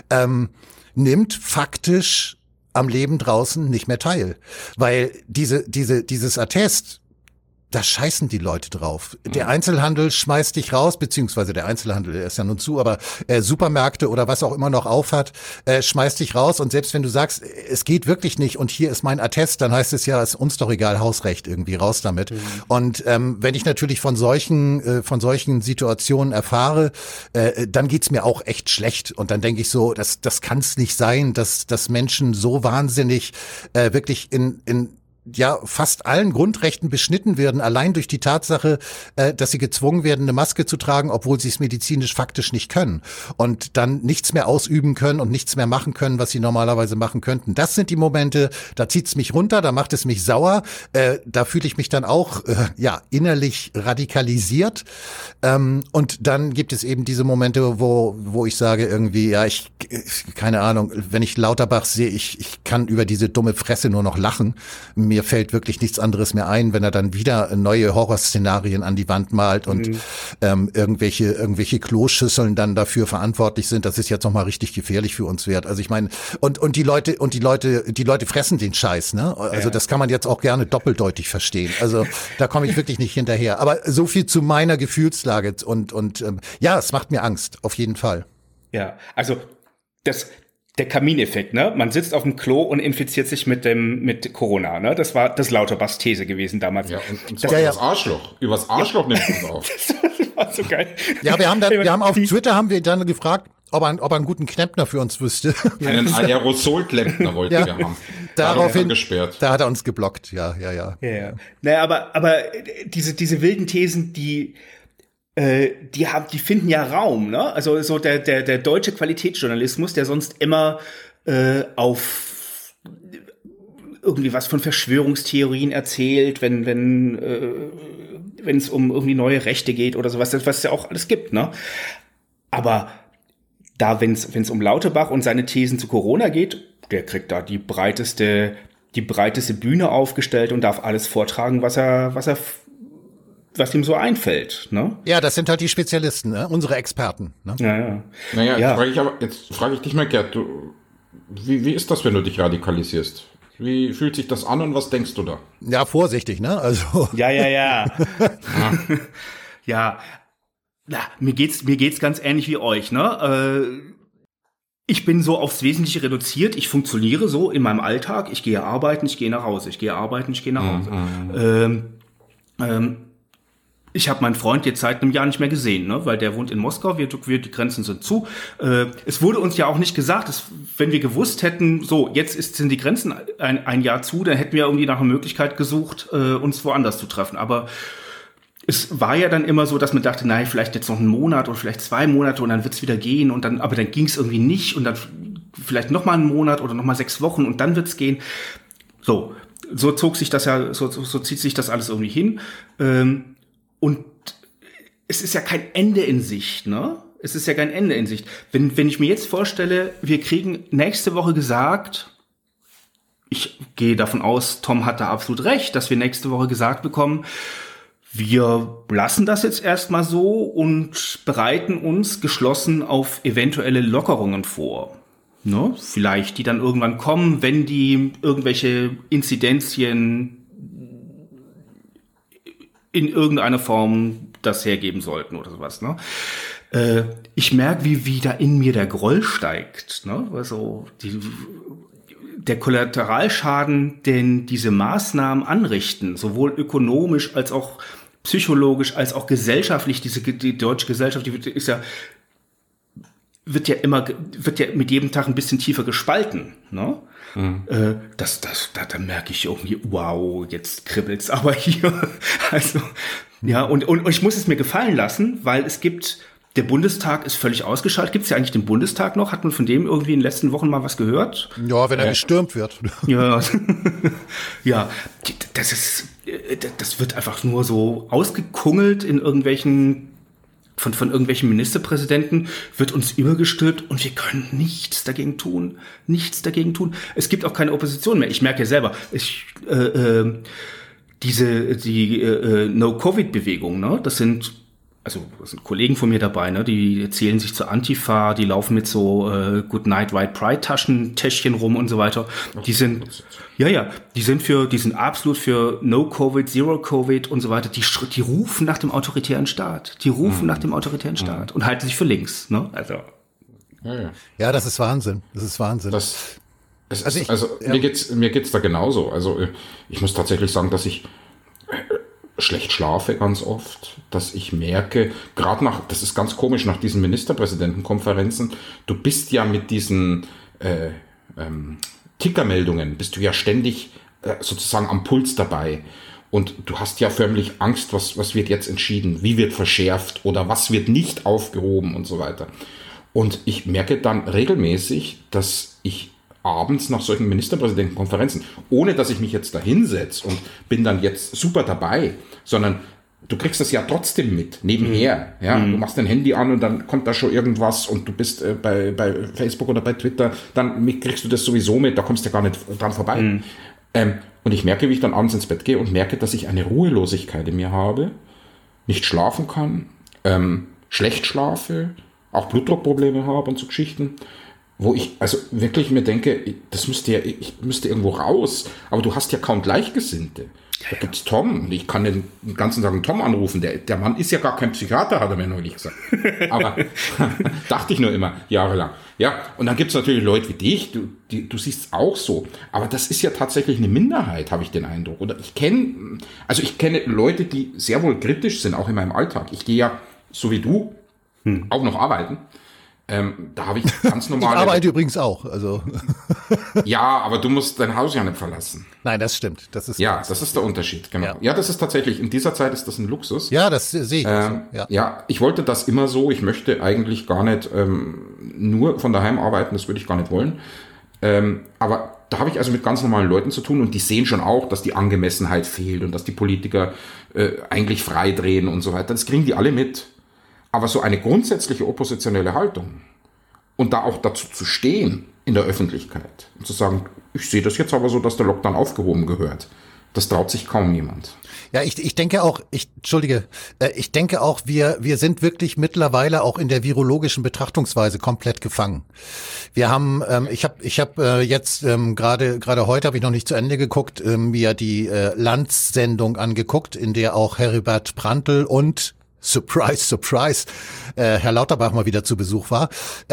Nimmt faktisch am Leben draußen nicht mehr teil. Weil dieses Attest, da scheißen die Leute drauf. Der Einzelhandel schmeißt dich raus, beziehungsweise der Einzelhandel, der ist ja nun zu, aber Supermärkte oder was auch immer noch aufhat, schmeißt dich raus. Und selbst wenn du sagst, es geht wirklich nicht und hier ist mein Attest, dann heißt es ja, ist uns doch egal, Hausrecht irgendwie, raus damit. Und wenn ich natürlich von solchen Situationen erfahre, dann geht's mir auch echt schlecht. Und dann denke ich so, das kann's nicht sein, dass Menschen so wahnsinnig wirklich in fast allen Grundrechten beschnitten werden, allein durch die Tatsache, dass sie gezwungen werden, eine Maske zu tragen, obwohl sie es medizinisch faktisch nicht können und dann nichts mehr ausüben können und nichts mehr machen können, was sie normalerweise machen könnten. Das sind die Momente, da zieht's mich runter, da macht es mich sauer, da fühle ich mich dann auch innerlich radikalisiert, und dann gibt es eben diese Momente, wo ich sage irgendwie, keine Ahnung, wenn ich Lauterbach sehe, ich kann über diese dumme Fresse nur noch lachen. Mir fällt wirklich nichts anderes mehr ein, wenn er dann wieder neue Horrorszenarien an die Wand malt und irgendwelche Kloschüsseln dann dafür verantwortlich sind, dass es jetzt noch mal richtig gefährlich für uns wird. Also ich meine, und die Leute fressen den Scheiß, ne? Also das kann man jetzt auch gerne doppeldeutig verstehen. Also da komme ich wirklich nicht hinterher. Aber so viel zu meiner Gefühlslage und es macht mir Angst, auf jeden Fall. Ja, also der Kamineffekt, ne? Man sitzt auf dem Klo und infiziert sich mit Corona, ne? Das war das Lauterbachs These gewesen damals. Ja, und zwar übers Arschloch. Übers Arschloch nimmt es auf. Das war so geil. Ja, wir haben auf Twitter dann gefragt, ob er einen guten Klempner für uns wüsste. Einen Aerosol-Klempner wollten wir haben. Daraufhin gesperrt. Da hat er uns geblockt, ja. Naja, aber diese wilden Thesen, die finden ja Raum, ne? Also so der deutsche Qualitätsjournalismus, der sonst immer auf irgendwie was von Verschwörungstheorien erzählt, wenn es um irgendwie neue Rechte geht oder sowas, was es ja auch alles gibt, ne? Aber da, wenn es um Lauterbach und seine Thesen zu Corona geht, der kriegt da die breiteste Bühne aufgestellt und darf alles vortragen, was ihm so einfällt, ne? Ja, das sind halt die Spezialisten, ne? Unsere Experten. Ne? Ja. Naja, Ja. jetzt frage ich dich mal, Gerd, wie ist das, wenn du dich radikalisierst? Wie fühlt sich das an und was denkst du da? Ja, vorsichtig, ne? Also. Ja. Ja. Na, mir geht's ganz ähnlich wie euch, ne? Ich bin so aufs Wesentliche reduziert. Ich funktioniere so in meinem Alltag. Ich gehe arbeiten, ich gehe nach Hause. Ich gehe arbeiten, ich gehe nach Hause. Ich habe meinen Freund jetzt seit einem Jahr nicht mehr gesehen, ne? Weil der wohnt in Moskau, die Grenzen sind zu. Es wurde uns ja auch nicht gesagt, wenn wir gewusst hätten, so, jetzt sind die Grenzen ein Jahr zu, dann hätten wir irgendwie nach einer Möglichkeit gesucht, uns woanders zu treffen. Aber es war ja dann immer so, dass man dachte, nein, vielleicht jetzt noch einen Monat oder vielleicht 2 Monate und dann wird's wieder gehen aber dann ging's irgendwie nicht und dann vielleicht noch mal einen Monat oder noch mal 6 Wochen und dann wird's gehen. So zog sich das ja, so zieht sich das alles irgendwie hin. Und es ist ja kein Ende in Sicht, ne? Es ist ja kein Ende in Sicht. Wenn ich mir jetzt vorstelle, wir kriegen nächste Woche gesagt, ich gehe davon aus, Tom hat da absolut recht, dass wir nächste Woche gesagt bekommen, wir lassen das jetzt erstmal so und bereiten uns geschlossen auf eventuelle Lockerungen vor. Ne? Vielleicht die dann irgendwann kommen, wenn die irgendwelche Inzidenzien in irgendeiner Form das hergeben sollten oder sowas. Ne? Ich merke, wie da in mir der Groll steigt. Ne? Also der Kollateralschaden, den diese Maßnahmen anrichten, sowohl ökonomisch als auch psychologisch als auch gesellschaftlich, die deutsche Gesellschaft, wird ja mit jedem Tag ein bisschen tiefer gespalten, ne? Da merke ich irgendwie, wow, jetzt kribbelt's aber hier. Also, ja, und ich muss es mir gefallen lassen, weil der Bundestag ist völlig ausgeschaltet. Gibt's ja eigentlich den Bundestag noch? Hat man von dem irgendwie in den letzten Wochen mal was gehört? Ja, wenn er gestürmt wird. Ja, ja, das wird einfach nur so ausgekungelt in irgendwelchen von irgendwelchen Ministerpräsidenten, wird uns übergestülpt und wir können nichts dagegen tun. Es gibt auch keine Opposition mehr. Ich merke ja selber, die No-Covid-Bewegung, ne, das sind Kollegen von mir dabei, ne, die zählen sich zur Antifa, die laufen mit so Good Night White Pride Täschchen rum und so weiter. Die sind absolut für No Covid, Zero Covid und so weiter. Die rufen nach dem autoritären Staat. Und halten sich für links, ne? Also. Ja, das ist Wahnsinn. Mir geht's da genauso. Also ich muss tatsächlich sagen, dass ich schlecht schlafe ganz oft, dass ich merke, das ist ganz komisch, nach diesen Ministerpräsidentenkonferenzen, du bist ja mit diesen Tickermeldungen, bist du ja ständig sozusagen am Puls dabei und du hast ja förmlich Angst, was wird jetzt entschieden, wie wird verschärft oder was wird nicht aufgehoben und so weiter. Und ich merke dann regelmäßig, dass ich abends nach solchen Ministerpräsidentenkonferenzen, ohne dass ich mich jetzt da hinsetze und bin dann jetzt super dabei, sondern du kriegst das ja trotzdem mit, nebenher. Ja? Du machst dein Handy an und dann kommt da schon irgendwas und du bist bei Facebook oder bei Twitter, dann kriegst du das sowieso mit, da kommst du gar nicht dran vorbei. Und ich merke, wie ich dann abends ins Bett gehe und merke, dass ich eine Ruhelosigkeit in mir habe, nicht schlafen kann, schlecht schlafe, auch Blutdruckprobleme habe und so Geschichten, wo ich also wirklich mir denke, ich müsste irgendwo raus, aber du hast ja kaum Gleichgesinnte. Da gibt's Tom, und ich kann den ganzen Tag einen Tom anrufen, der Mann ist ja gar kein Psychiater, hat er mir neulich gesagt. Aber dachte ich nur immer, jahrelang. Ja, und dann gibt's natürlich Leute wie dich, du siehst es auch so, aber das ist ja tatsächlich eine Minderheit, habe ich den Eindruck. Oder ich kenne Leute, die sehr wohl kritisch sind, auch in meinem Alltag. Ich gehe ja, so wie du, auch noch arbeiten. Da habe ich ganz normale... Ich arbeite übrigens auch. Also. Ja, aber du musst dein Haus ja nicht verlassen. Nein, das stimmt. Das ist der Unterschied. Genau. Ja, das ist tatsächlich, in dieser Zeit ist das ein Luxus. Ja, das sehe ich. Ja, ich wollte das immer so. Ich möchte eigentlich gar nicht nur von daheim arbeiten. Das würde ich gar nicht wollen. Aber Da habe ich also mit ganz normalen Leuten zu tun und die sehen schon auch, dass die Angemessenheit fehlt und dass die Politiker eigentlich freidrehen und so weiter. Das kriegen die alle mit. Aber so eine grundsätzliche oppositionelle Haltung und da auch dazu zu stehen in der Öffentlichkeit und zu sagen, ich sehe das jetzt aber so, dass der Lockdown aufgehoben gehört, das traut sich kaum jemand. Ja, ich denke auch, ich denke auch, wir sind wirklich mittlerweile auch in der virologischen Betrachtungsweise komplett gefangen. Wir haben, ich habe jetzt gerade heute habe ich noch nicht zu Ende geguckt, mir die Lanz-Sendung angeguckt, in der auch Heribert Prantl und Surprise, Surprise, Herr Lauterbach mal wieder zu Besuch war.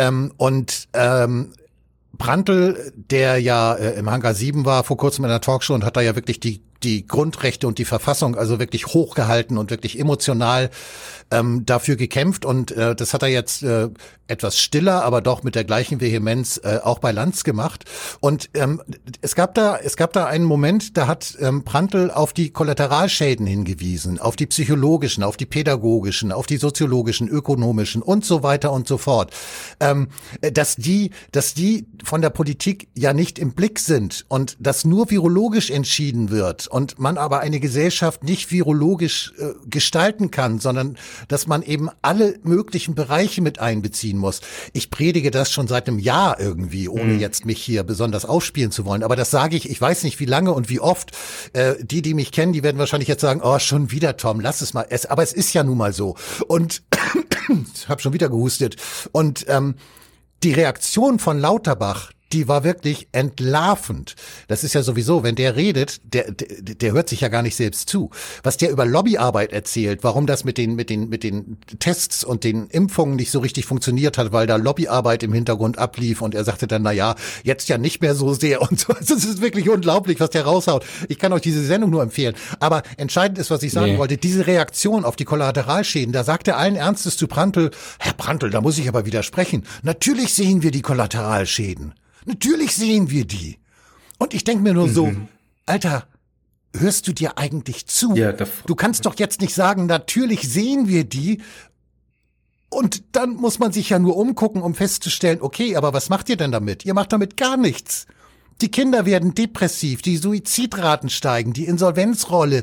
Prantl, der ja im Hangar 7 war vor kurzem in der Talkshow und hat da ja wirklich die Grundrechte und die Verfassung also wirklich hochgehalten und wirklich emotional dafür gekämpft und das hat er jetzt etwas stiller, aber doch mit der gleichen Vehemenz auch bei Lanz gemacht. Und es gab da einen Moment, da hat Prantl auf die Kollateralschäden hingewiesen, auf die psychologischen, auf die pädagogischen, auf die soziologischen, ökonomischen und so weiter und so fort. Dass die von der Politik ja nicht im Blick sind und dass nur virologisch entschieden wird und man aber eine Gesellschaft nicht virologisch gestalten kann, sondern dass man eben alle möglichen Bereiche mit einbeziehen muss. Ich predige das schon seit einem Jahr irgendwie, ohne jetzt mich hier besonders aufspielen zu wollen. Aber das sage ich weiß nicht wie lange und wie oft. Die mich kennen, die werden wahrscheinlich jetzt sagen, oh, schon wieder Tom, lass es mal. Aber es ist ja nun mal so. Und ich habe schon wieder gehustet. Und die Reaktion von Lauterbach, die war wirklich entlarvend. Das ist ja sowieso, wenn der redet, der hört sich ja gar nicht selbst zu. Was der über Lobbyarbeit erzählt, warum das mit den Tests und den Impfungen nicht so richtig funktioniert hat, weil da Lobbyarbeit im Hintergrund ablief und er sagte dann, na ja, jetzt ja nicht mehr so sehr und so. Das ist wirklich unglaublich, was der raushaut. Ich kann euch diese Sendung nur empfehlen. Aber entscheidend ist, was ich sagen wollte, diese Reaktion auf die Kollateralschäden, da sagt er allen Ernstes zu Prantl, Herr Prantl, da muss ich aber widersprechen. Natürlich sehen wir die Kollateralschäden. Natürlich sehen wir die. Und ich denke mir nur so, Alter, hörst du dir eigentlich zu? Ja, du kannst doch jetzt nicht sagen, natürlich sehen wir die. Und dann muss man sich ja nur umgucken, um festzustellen, okay, aber was macht ihr denn damit? Ihr macht damit gar nichts. Die Kinder werden depressiv, die Suizidraten steigen, die Insolvenzwelle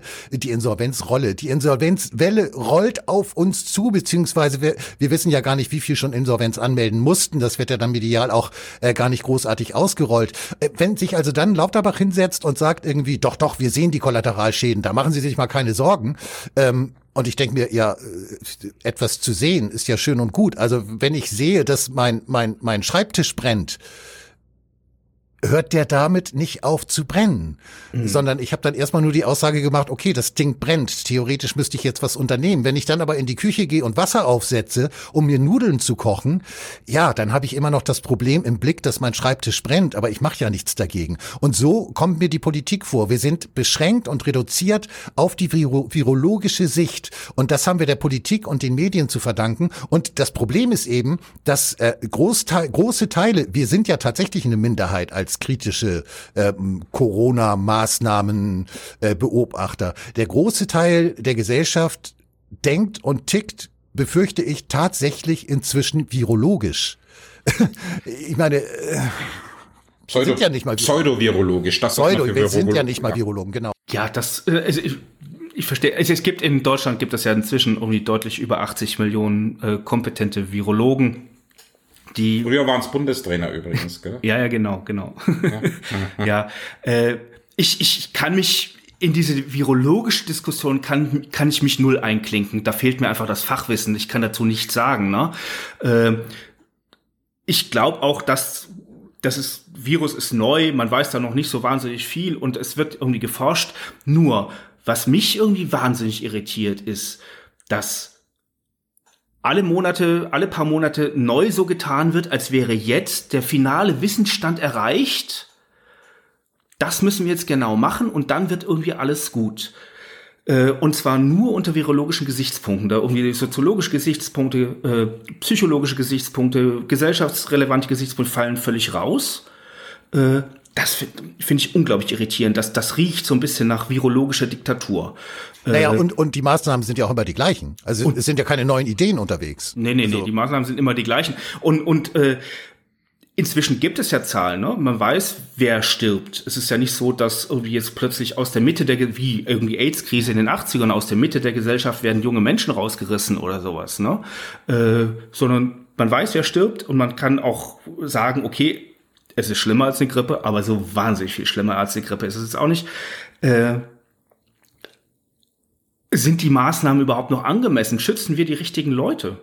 rollt auf uns zu, beziehungsweise wir wissen ja gar nicht, wie viel schon Insolvenz anmelden mussten. Das wird ja dann medial auch gar nicht großartig ausgerollt. Wenn sich also dann Lauterbach hinsetzt und sagt irgendwie, doch, wir sehen die Kollateralschäden, da machen Sie sich mal keine Sorgen. Und ich denke mir, ja, etwas zu sehen ist ja schön und gut. Also wenn ich sehe, dass mein Schreibtisch brennt, hört der damit nicht auf zu brennen, sondern ich habe dann erstmal nur die Aussage gemacht, okay, das Ding brennt, theoretisch müsste ich jetzt was unternehmen. Wenn ich dann aber in die Küche gehe und Wasser aufsetze, um mir Nudeln zu kochen, ja, dann habe ich immer noch das Problem im Blick, dass mein Schreibtisch brennt, aber ich mache ja nichts dagegen. Und so kommt mir die Politik vor. Wir sind beschränkt und reduziert auf die virologische Sicht und das haben wir der Politik und den Medien zu verdanken. Und das Problem ist eben, dass große Teile, wir sind ja tatsächlich eine Minderheit als kritische Corona-Maßnahmen-Beobachter. Der große Teil der Gesellschaft denkt und tickt, befürchte ich, tatsächlich inzwischen virologisch. Ich meine, sind ja nicht mal pseudovirologisch. Wir sind ja nicht mal Virologen, genau. Ja, ich verstehe. Es gibt in Deutschland es ja inzwischen irgendwie deutlich über 80 Millionen kompetente Virologen. Früher waren es Bundestrainer übrigens, gell? Ja, genau. Ja, ich kann mich in diese virologische Diskussion kann ich mich null einklinken. Da fehlt mir einfach das Fachwissen. Ich kann dazu nichts sagen. Ne? Ich glaube auch, dass das Virus ist neu. Man weiß da noch nicht so wahnsinnig viel und es wird irgendwie geforscht. Nur, was mich irgendwie wahnsinnig irritiert, ist, dass alle paar Monate neu so getan wird, als wäre jetzt der finale Wissensstand erreicht. Das müssen wir jetzt genau machen und dann wird irgendwie alles gut. Und zwar nur unter virologischen Gesichtspunkten. Da irgendwie soziologische Gesichtspunkte, psychologische Gesichtspunkte, gesellschaftsrelevante Gesichtspunkte fallen völlig raus. Das finde ich unglaublich irritierend. Das riecht so ein bisschen nach virologischer Diktatur. Naja, und die Maßnahmen sind ja auch immer die gleichen. Also es sind ja keine neuen Ideen unterwegs. Nee, die Maßnahmen sind immer die gleichen. Und inzwischen gibt es ja Zahlen, ne? Man weiß, wer stirbt. Es ist ja nicht so, dass irgendwie jetzt plötzlich aus der Mitte wie irgendwie AIDS-Krise in den 80ern, aus der Mitte der Gesellschaft werden junge Menschen rausgerissen oder sowas, ne? Sondern man weiß, wer stirbt und man kann auch sagen, okay, es ist schlimmer als eine Grippe, aber so wahnsinnig viel schlimmer als eine Grippe ist es jetzt auch nicht. Sind die Maßnahmen überhaupt noch angemessen? Schützen wir die richtigen Leute?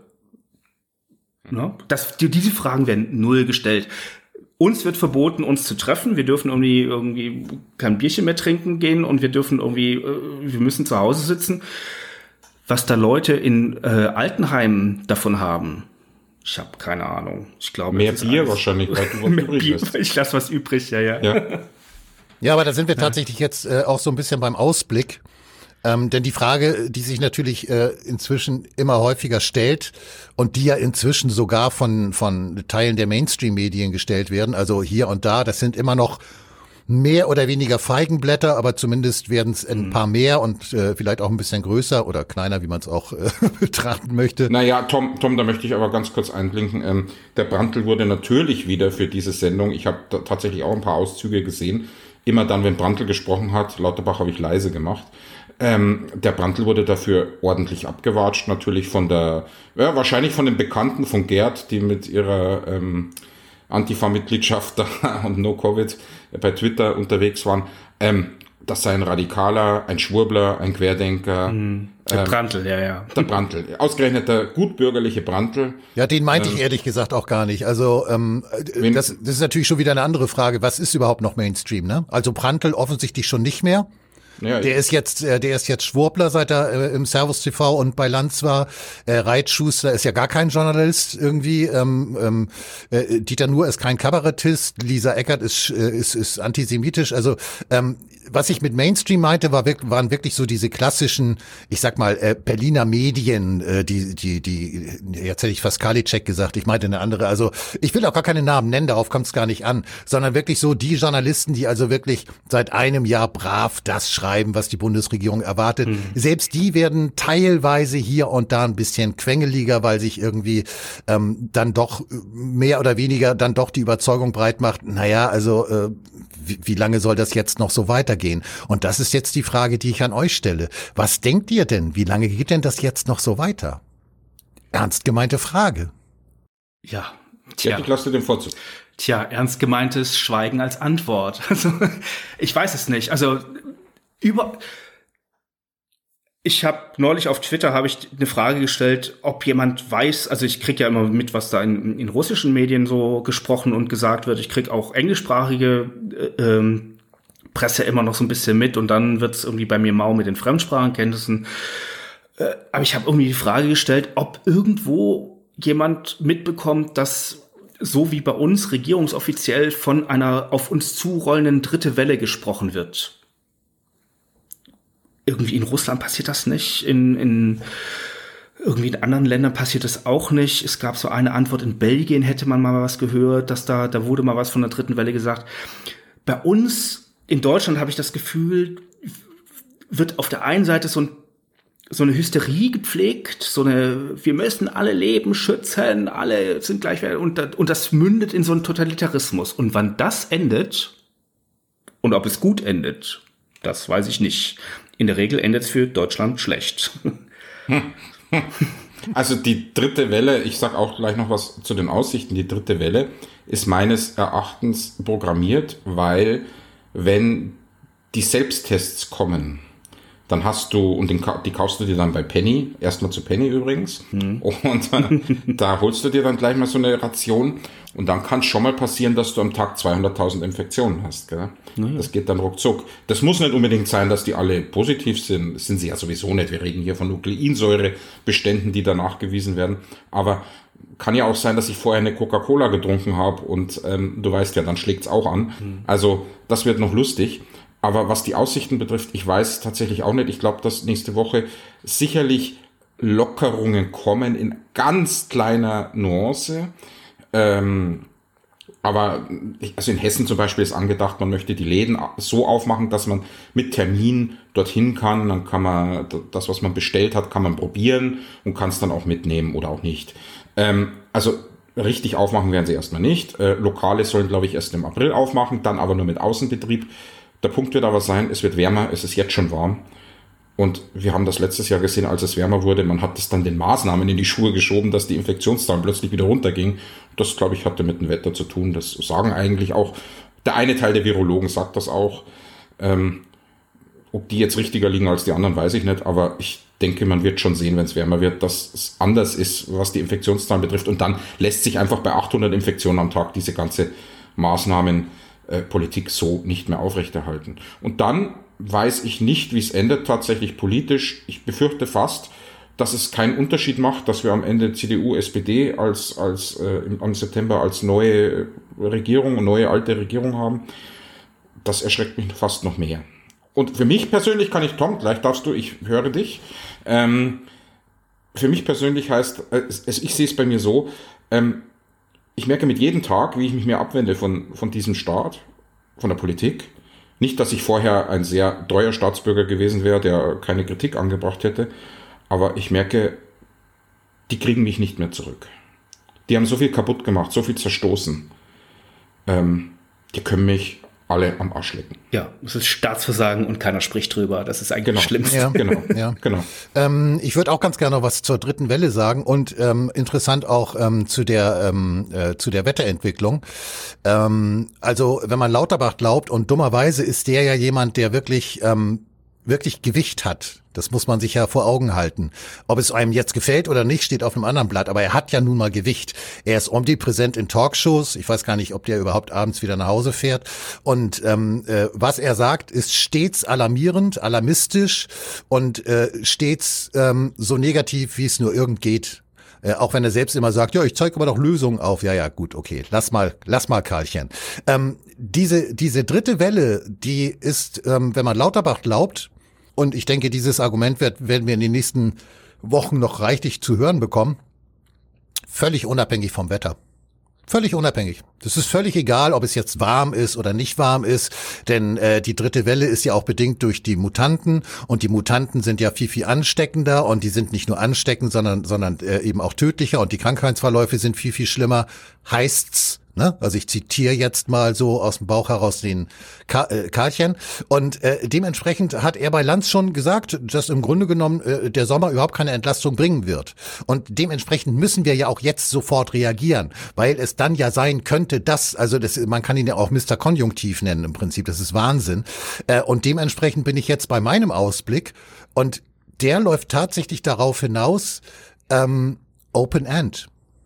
Ne? Diese Fragen werden null gestellt. Uns wird verboten, uns zu treffen. Wir dürfen irgendwie kein Bierchen mehr trinken gehen und wir müssen zu Hause sitzen. Was da Leute in Altenheimen davon haben, ich habe keine Ahnung. Ich glaube, mehr Bier wahrscheinlich, weil du was übrig hast. Ich lasse was übrig, ja. Ja, aber da sind wir tatsächlich jetzt auch so ein bisschen beim Ausblick. Denn die Frage, die sich natürlich inzwischen immer häufiger stellt und die ja inzwischen sogar von Teilen der Mainstream-Medien gestellt werden, also hier und da, das sind immer noch mehr oder weniger Feigenblätter, aber zumindest werden es ein paar mehr und vielleicht auch ein bisschen größer oder kleiner, wie man es auch betrachten möchte. Naja, Tom, da möchte ich aber ganz kurz einblinken. Der Brandl wurde natürlich wieder für diese Sendung, ich habe tatsächlich auch ein paar Auszüge gesehen, immer dann, wenn Brandl gesprochen hat, Lauterbach habe ich leise gemacht. Der Brandl wurde dafür ordentlich abgewatscht, natürlich wahrscheinlich von den Bekannten von Gerd, die mit ihrer Antifa-Mitgliedschaft und No-Covid bei Twitter unterwegs waren. Das sei ein Radikaler, ein Schwurbler, ein Querdenker. Der Brandl, ja. Der Brandl, ausgerechnet der gutbürgerliche Brandl. Ja, den meinte ich ehrlich gesagt auch gar nicht. Also das ist natürlich schon wieder eine andere Frage. Was ist überhaupt noch Mainstream, ne? Also Brandl offensichtlich schon nicht mehr. Ja, der ist jetzt Schwurbler, seit er im Servus TV und bei Lanz war. Reitschuster ist ja gar kein Journalist irgendwie. Dieter Nuhr ist kein Kabarettist. Lisa Eckert ist antisemitisch. Also was ich mit Mainstream meinte, waren wirklich so diese klassischen, ich sag mal, Berliner Medien, die jetzt hätte ich fast Karliczek gesagt, ich meinte eine andere. Also ich will auch gar keine Namen nennen, darauf kommt es gar nicht an, sondern wirklich so die Journalisten, die also wirklich seit einem Jahr brav das schreiben, was die Bundesregierung erwartet. Selbst die werden teilweise hier und da ein bisschen quengeliger, weil sich irgendwie dann doch mehr oder weniger dann doch die Überzeugung breit macht, naja, also wie lange soll das jetzt noch so weitergehen? Und das ist jetzt die Frage, die ich an euch stelle. Was denkt ihr denn? Wie lange geht denn das jetzt noch so weiter? Ernst gemeinte Frage. Ja. Tja. Ich lasse dir den Vorzug. Tja, ernst gemeintes Schweigen als Antwort. Also, ich weiß es nicht. Also, ich habe neulich auf Twitter eine Frage gestellt, ob jemand weiß, also ich kriege ja immer mit, was da in russischen Medien so gesprochen und gesagt wird. Ich kriege auch englischsprachige Presse immer noch so ein bisschen mit und dann wird es irgendwie bei mir mau mit den Fremdsprachenkenntnissen. Aber ich habe irgendwie die Frage gestellt, ob irgendwo jemand mitbekommt, dass so wie bei uns regierungsoffiziell von einer auf uns zurollenden dritte Welle gesprochen wird. Irgendwie in Russland passiert das nicht, irgendwie in anderen Ländern passiert das auch nicht. Es gab so eine Antwort, in Belgien hätte man mal was gehört, dass da wurde mal was von der dritten Welle gesagt. Bei uns in Deutschland habe ich das Gefühl, wird auf der einen Seite so eine Hysterie gepflegt, wir müssen alle Leben schützen, alle sind gleichwertig und das mündet in so einen Totalitarismus. Und wann das endet und ob es gut endet, das weiß ich nicht. In der Regel endet es für Deutschland schlecht. Also die dritte Welle, ich sag auch gleich noch was zu den Aussichten, die dritte Welle ist meines Erachtens programmiert, weil wenn die Selbsttests kommen, dann hast du, und die kaufst du dir dann bei Penny, erstmal zu Penny übrigens, und da holst du dir dann gleich mal so eine Ration und dann kann es schon mal passieren, dass du am Tag 200.000 Infektionen hast. Gell? Das geht dann ruckzuck. Das muss nicht unbedingt sein, dass die alle positiv sind, das sind sie ja sowieso nicht. Wir reden hier von Nukleinsäurebeständen, die da nachgewiesen werden, aber kann ja auch sein, dass ich vorher eine Coca-Cola getrunken habe und du weißt ja, dann schlägt's auch an. Also das wird noch lustig. Aber was die Aussichten betrifft, ich weiß tatsächlich auch nicht. Ich glaube, dass nächste Woche sicherlich Lockerungen kommen in ganz kleiner Nuance. Aber also in Hessen zum Beispiel ist angedacht, man möchte die Läden so aufmachen, dass man mit Termin dorthin kann. Dann kann man das, was man bestellt hat, kann man probieren und kann es dann auch mitnehmen oder auch nicht. Also richtig aufmachen werden sie erstmal nicht. Lokale sollen, glaube ich, erst im April aufmachen, dann aber nur mit Außenbetrieb. Der Punkt wird aber sein, es wird wärmer, es ist jetzt schon warm. Und wir haben das letztes Jahr gesehen, als es wärmer wurde. Man hat es dann den Maßnahmen in die Schuhe geschoben, dass die Infektionszahlen plötzlich wieder runtergingen. Das, glaube ich, hatte mit dem Wetter zu tun. Das sagen eigentlich auch, der eine Teil der Virologen sagt das auch. Ob die jetzt richtiger liegen als die anderen, weiß ich nicht. Aber ich denke, man wird schon sehen, wenn es wärmer wird, dass es anders ist, was die Infektionszahlen betrifft. Und dann lässt sich einfach bei 800 Infektionen am Tag diese ganze Maßnahmenpolitik so nicht mehr aufrechterhalten. Und dann weiß ich nicht, wie es endet tatsächlich politisch. Ich befürchte fast, dass es keinen Unterschied macht, dass wir am Ende CDU, SPD im September als neue Regierung, neue alte Regierung haben. Das erschreckt mich fast noch mehr. Und für mich persönlich kann ich, Tom, gleich darfst du, ich höre dich. Für mich persönlich heißt, ich sehe es bei mir so, ich merke mit jedem Tag, wie ich mich mehr abwende von diesem Staat, von der Politik. Nicht, dass ich vorher ein sehr treuer Staatsbürger gewesen wäre, der keine Kritik angebracht hätte, aber ich merke, die kriegen mich nicht mehr zurück. Die haben so viel kaputt gemacht, so viel zerstoßen. Die können mich alle am Arsch lecken. Ja, es ist Staatsversagen und keiner spricht drüber. Das ist eigentlich das Schlimmste. Ja, genau. Ich würde auch ganz gerne noch was zur dritten Welle sagen und interessant auch zu der Wetterentwicklung. Also wenn man Lauterbach glaubt, und dummerweise ist der ja jemand, der wirklich Gewicht hat. Das muss man sich ja vor Augen halten. Ob es einem jetzt gefällt oder nicht, steht auf einem anderen Blatt. Aber er hat ja nun mal Gewicht. Er ist omnipräsent in Talkshows. Ich weiß gar nicht, ob der überhaupt abends wieder nach Hause fährt. Und was er sagt, ist stets alarmierend, alarmistisch und stets so negativ, wie es nur irgend geht. Auch wenn er selbst immer sagt, ja, ich zeige aber doch Lösungen auf. Ja, gut, okay, lass mal, Karlchen. Diese dritte Welle, die ist, wenn man Lauterbach glaubt, und ich denke, dieses Argument werden wir in den nächsten Wochen noch reichlich zu hören bekommen, völlig unabhängig vom Wetter. Völlig unabhängig. Das ist völlig egal, ob es jetzt warm ist oder nicht warm ist, denn die dritte Welle ist ja auch bedingt durch die Mutanten und die Mutanten sind ja viel, viel ansteckender und die sind nicht nur ansteckend, sondern eben auch tödlicher und die Krankheitsverläufe sind viel, viel schlimmer, heißt's. Ne? Also ich zitiere jetzt mal so aus dem Bauch heraus den Karlchen. Und dementsprechend hat er bei Lanz schon gesagt, dass im Grunde genommen der Sommer überhaupt keine Entlastung bringen wird. Und dementsprechend müssen wir ja auch jetzt sofort reagieren, weil es dann ja sein könnte, man kann ihn ja auch Mr. Konjunktiv nennen im Prinzip, das ist Wahnsinn. Und dementsprechend bin ich jetzt bei meinem Ausblick und der läuft tatsächlich darauf hinaus, Open End.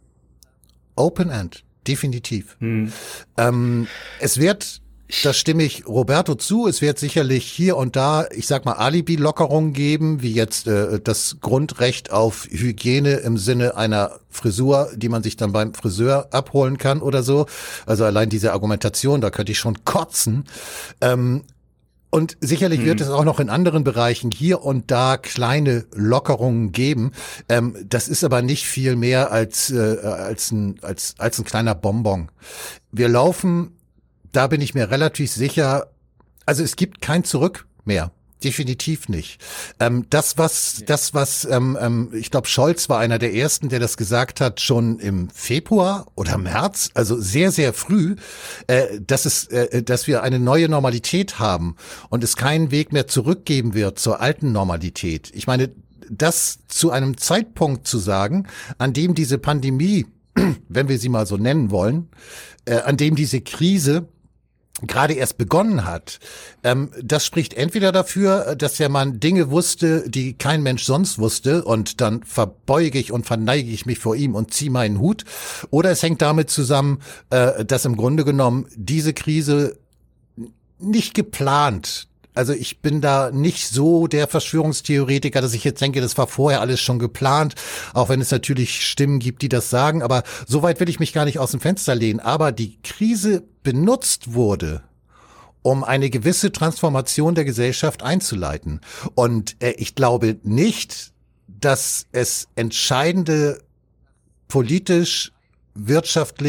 Definitiv. Es wird, da stimme ich Roberto zu, es wird sicherlich hier und da, ich sag mal, Alibi-Lockerungen geben, wie jetzt das Grundrecht auf Hygiene im Sinne einer Frisur, die man sich dann beim Friseur abholen kann oder so. Also allein diese Argumentation, da könnte ich schon kotzen. Und sicherlich wird es auch noch in anderen Bereichen hier und da kleine Lockerungen geben. Das ist aber nicht viel mehr als ein kleiner Bonbon. Wir laufen, da bin ich mir relativ sicher, also es gibt kein Zurück mehr. Definitiv nicht. Das was ich glaube, Scholz war einer der ersten, der das gesagt hat, schon im Februar oder März, also sehr, sehr früh, dass wir eine neue Normalität haben und es keinen Weg mehr zurückgeben wird zur alten Normalität. Ich meine, das zu einem Zeitpunkt zu sagen, an dem diese Pandemie, wenn wir sie mal so nennen wollen, an dem diese Krise gerade erst begonnen hat, das spricht entweder dafür, dass der Mann Dinge wusste, die kein Mensch sonst wusste und dann verbeuge ich und verneige ich mich vor ihm und ziehe meinen Hut, oder es hängt damit zusammen, dass im Grunde genommen diese Krise nicht geplant. Also ich bin da nicht so der Verschwörungstheoretiker, dass ich jetzt denke, das war vorher alles schon geplant, auch wenn es natürlich Stimmen gibt, die das sagen, aber so weit will ich mich gar nicht aus dem Fenster lehnen. Aber die Krise benutzt wurde, um eine gewisse Transformation der Gesellschaft einzuleiten. Und ich glaube nicht, dass es entscheidende politisch, wirtschaftlich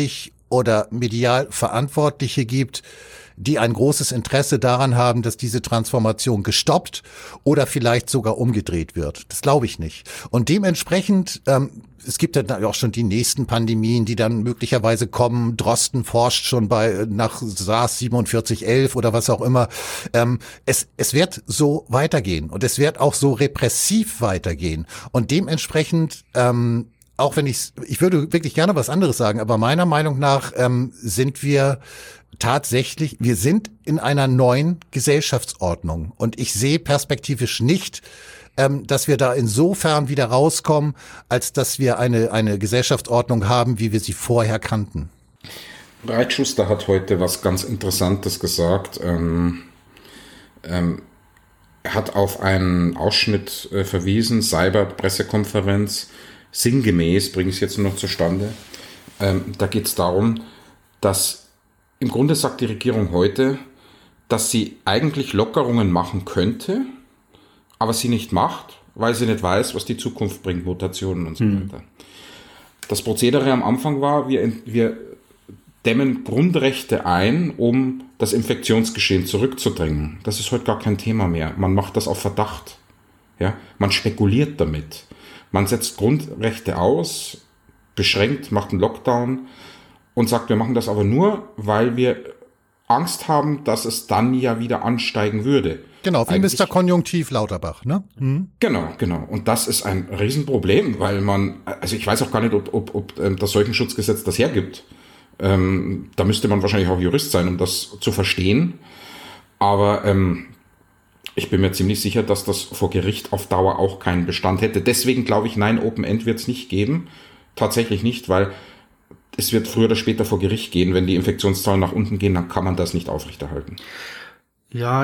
oder medial Verantwortliche gibt, die ein großes Interesse daran haben, dass diese Transformation gestoppt oder vielleicht sogar umgedreht wird. Das glaube ich nicht. Und dementsprechend, es gibt ja auch schon die nächsten Pandemien, die dann möglicherweise kommen. Drosten forscht schon nach SARS 4711 oder was auch immer. Es wird so weitergehen und es wird auch so repressiv weitergehen. Und dementsprechend, auch wenn ich würde wirklich gerne was anderes sagen, aber meiner Meinung nach sind wir sind in einer neuen Gesellschaftsordnung. Und ich sehe perspektivisch nicht, dass wir da insofern wieder rauskommen, als dass wir eine Gesellschaftsordnung haben, wie wir sie vorher kannten. Breitschuster hat heute was ganz Interessantes gesagt. Er hat auf einen Ausschnitt verwiesen, Cyber-Pressekonferenz, sinngemäß, bringe ich es jetzt noch zustande. Da geht es darum, dass im Grunde sagt die Regierung heute, dass sie eigentlich Lockerungen machen könnte, aber sie nicht macht, weil sie nicht weiß, was die Zukunft bringt, Mutationen und so weiter. Das Prozedere am Anfang war, wir dämmen Grundrechte ein, um das Infektionsgeschehen zurückzudrängen. Das ist heute gar kein Thema mehr. Man macht das auf Verdacht. Ja? Man spekuliert damit. Man setzt Grundrechte aus, beschränkt, macht einen Lockdown und sagt, wir machen das aber nur, weil wir Angst haben, dass es dann ja wieder ansteigen würde. Genau, wie Mr. Konjunktiv Lauterbach, ne? Genau. Und das ist ein Riesenproblem, weil ich weiß auch gar nicht, ob das Seuchenschutzgesetz das hergibt. Da müsste man wahrscheinlich auch Jurist sein, um das zu verstehen. Aber ich bin mir ziemlich sicher, dass das vor Gericht auf Dauer auch keinen Bestand hätte. Deswegen glaube ich, nein, Open End wird es nicht geben. Tatsächlich nicht, weil es wird früher oder später vor Gericht gehen. Wenn die Infektionszahlen nach unten gehen, dann kann man das nicht aufrechterhalten. Ja,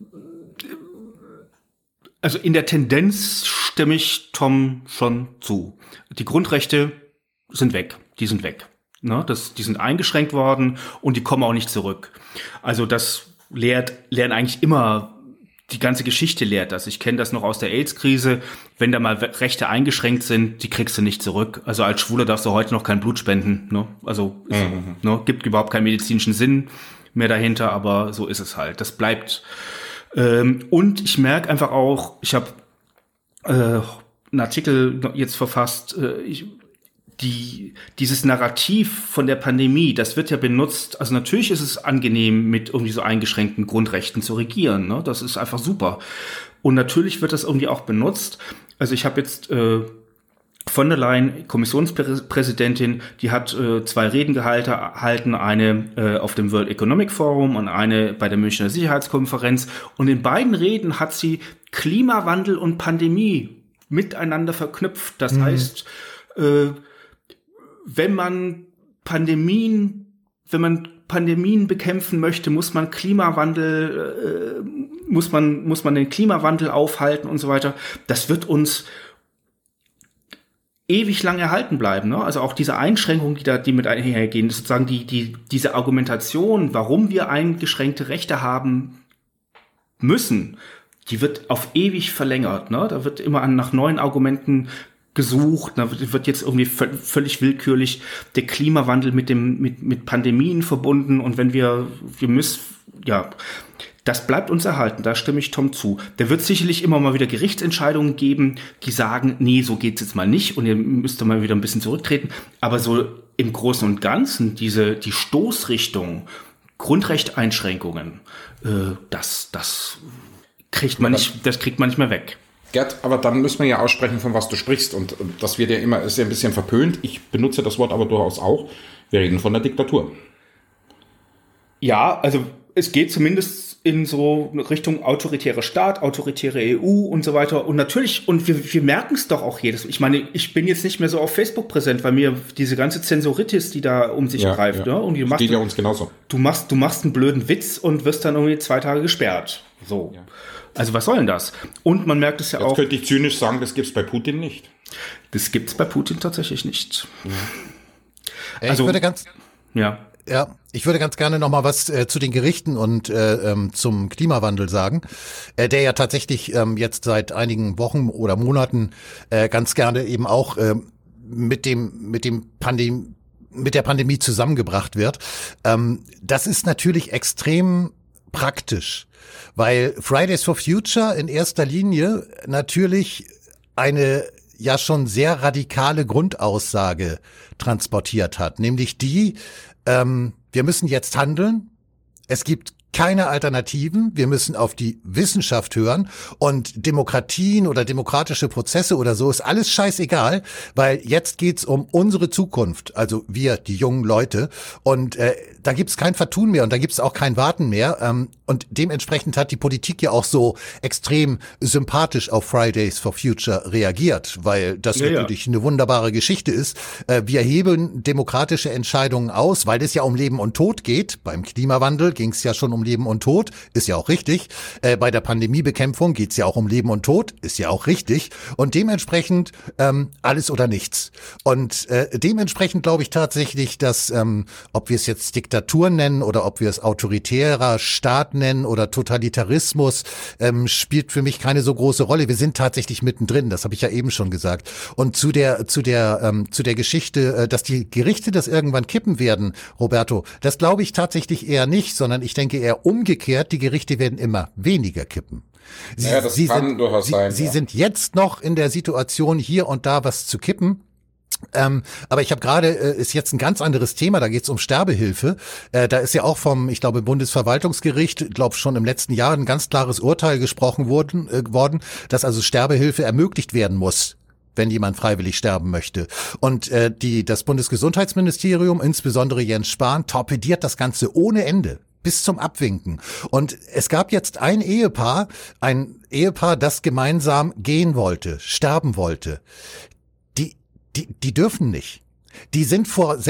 also in der Tendenz stimme ich Tom schon zu. Die Grundrechte sind weg. Die sind weg. Ne? Die sind eingeschränkt worden und die kommen auch nicht zurück. Also das lernen eigentlich immer, die ganze Geschichte lehrt das. Ich kenne das noch aus der AIDS-Krise. Wenn da mal Rechte eingeschränkt sind, die kriegst du nicht zurück. Also als Schwuler darfst du heute noch kein Blut spenden. Ne? Also gibt überhaupt keinen medizinischen Sinn mehr dahinter, aber so ist es halt. Das bleibt. Und ich merke einfach auch, ich habe einen Artikel jetzt verfasst, dieses Narrativ von der Pandemie, das wird ja benutzt, also natürlich ist es angenehm, mit irgendwie so eingeschränkten Grundrechten zu regieren, ne? Das ist einfach super. Und natürlich wird das irgendwie auch benutzt. Also ich habe jetzt von der Leyen, Kommissionspräsidentin, die hat 2 Reden gehalten, eine auf dem World Economic Forum und eine bei der Münchner Sicherheitskonferenz. Und in beiden Reden hat sie Klimawandel und Pandemie miteinander verknüpft. Das heißt, wenn man Pandemien bekämpfen möchte, muss man muss man den Klimawandel aufhalten und so weiter. Das wird uns ewig lang erhalten bleiben, ne? Also auch diese Einschränkungen, die mit einhergehen, sozusagen diese Argumentation, warum wir eingeschränkte Rechte haben müssen, die wird auf ewig verlängert, ne? Da wird immer nach neuen Argumenten gesucht, da wird jetzt irgendwie völlig willkürlich der Klimawandel mit Pandemien verbunden und wenn wir müssen, ja, das bleibt uns erhalten, da stimme ich Tom zu. Da wird sicherlich immer mal wieder Gerichtsentscheidungen geben, die sagen, nee, so geht's jetzt mal nicht und ihr müsst mal wieder ein bisschen zurücktreten, aber so im Großen und Ganzen die Stoßrichtung, Grundrechteinschränkungen, das kriegt man nicht mehr weg. Gerd, aber dann müssen wir ja aussprechen, von was du sprichst. Und das wird ja immer, ist ja ein bisschen verpönt. Ich benutze das Wort aber durchaus auch. Wir reden von der Diktatur. Ja, also es geht zumindest in so Richtung autoritärer Staat, autoritäre EU und so weiter. Und natürlich, und wir merken es doch auch jedes. Ich meine, ich bin jetzt nicht mehr so auf Facebook präsent, weil mir diese ganze Zensoritis, die da um sich greift, ja. Ne? Und das geht ja uns genauso. Du machst einen blöden Witz und wirst dann irgendwie 2 Tage gesperrt. So. Ja. Also was soll denn das? Und man merkt es ja jetzt auch. Könnte ich zynisch sagen, das gibt's bei Putin nicht. Das gibt's bei Putin tatsächlich nicht. Ja. Also, ich würde ganz gerne noch mal was zu den Gerichten und zum Klimawandel sagen, der ja tatsächlich jetzt seit einigen Wochen oder Monaten ganz gerne eben auch mit dem mit der Pandemie zusammengebracht wird. Das ist natürlich extrem praktisch, weil Fridays for Future in erster Linie natürlich eine ja schon sehr radikale Grundaussage transportiert hat, nämlich die, wir müssen jetzt handeln, es gibt keine Alternativen, wir müssen auf die Wissenschaft hören und Demokratien oder demokratische Prozesse oder so ist alles scheißegal, weil jetzt geht's um unsere Zukunft, also wir, die jungen Leute und da gibt's kein Vertun mehr und da gibt's auch kein Warten mehr und dementsprechend hat die Politik ja auch so extrem sympathisch auf Fridays for Future reagiert, weil das natürlich eine wunderbare Geschichte ist. Wir hebeln demokratische Entscheidungen aus, weil es ja um Leben und Tod geht. Beim Klimawandel ging's ja schon um Leben und Tod, ist ja auch richtig. Bei der Pandemiebekämpfung geht's ja auch um Leben und Tod, ist ja auch richtig. Und dementsprechend alles oder nichts. Und dementsprechend glaube ich tatsächlich, dass ob wir es jetzt Diktatur nennen oder ob wir es autoritärer Staat nennen oder Totalitarismus, spielt für mich keine so große Rolle. Wir sind tatsächlich mittendrin, das habe ich ja eben schon gesagt. Und zu der Geschichte, dass die Gerichte das irgendwann kippen werden, Roberto, das glaube ich tatsächlich eher nicht, sondern ich denke eher umgekehrt, die Gerichte werden immer weniger kippen. Sie sind jetzt noch in der Situation, hier und da was zu kippen. Aber ich habe gerade, ist jetzt ein ganz anderes Thema, da geht es um Sterbehilfe. Da ist ja auch vom, ich glaube, Bundesverwaltungsgericht, schon im letzten Jahr ein ganz klares Urteil gesprochen worden, dass also Sterbehilfe ermöglicht werden muss, wenn jemand freiwillig sterben möchte. Und das Bundesgesundheitsministerium, insbesondere Jens Spahn, torpediert das Ganze ohne Ende. Bis zum Abwinken. Und es gab jetzt ein Ehepaar, das gemeinsam gehen wollte, sterben wollte. Die dürfen nicht. Die sind vor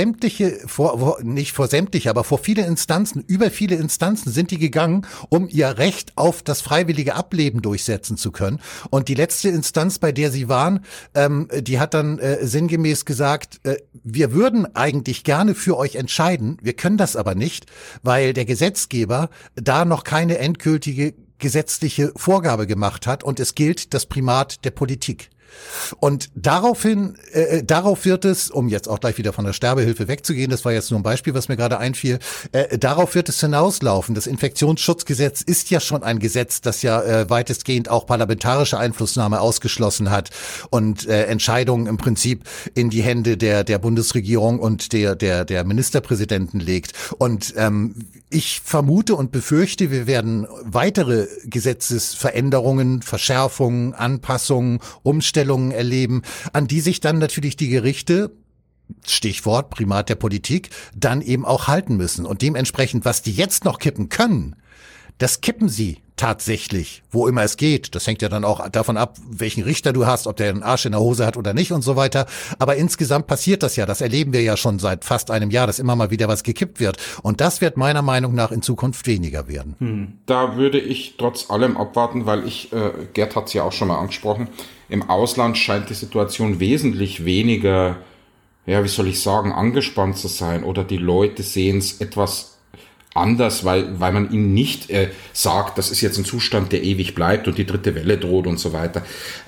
viele Instanzen, über viele Instanzen sind die gegangen, um ihr Recht auf das freiwillige Ableben durchsetzen zu können. Und die letzte Instanz, bei der sie waren, die hat dann sinngemäß gesagt, wir würden eigentlich gerne für euch entscheiden, wir können das aber nicht, weil der Gesetzgeber da noch keine endgültige gesetzliche Vorgabe gemacht hat und es gilt das Primat der Politik. Und darauf wird es, um jetzt auch gleich wieder von der Sterbehilfe wegzugehen, das war jetzt nur ein Beispiel, was mir gerade einfiel, darauf wird es hinauslaufen. Das Infektionsschutzgesetz ist ja schon ein Gesetz, das ja weitestgehend auch parlamentarische Einflussnahme ausgeschlossen hat und Entscheidungen im Prinzip in die Hände der Bundesregierung und der Ministerpräsidenten legt. Und ich vermute und befürchte, wir werden weitere Gesetzesveränderungen, Verschärfungen, Anpassungen, Umstellungen erleben, an die sich dann natürlich die Gerichte, Stichwort Primat der Politik, dann eben auch halten müssen. Und dementsprechend, was die jetzt noch kippen können, das kippen sie tatsächlich, wo immer es geht. Das hängt ja dann auch davon ab, welchen Richter du hast, ob der einen Arsch in der Hose hat oder nicht und so weiter. Aber insgesamt passiert das ja. Das erleben wir ja schon seit fast einem Jahr, dass immer mal wieder was gekippt wird. Und das wird meiner Meinung nach in Zukunft weniger werden. Da würde ich trotz allem abwarten, weil Gerd hat es ja auch schon mal angesprochen, im Ausland scheint die Situation wesentlich weniger, wie soll ich sagen, angespannt zu sein. Oder die Leute sehen es etwas anders, weil man ihnen nicht sagt, das ist jetzt ein Zustand, der ewig bleibt und die dritte Welle droht und so weiter.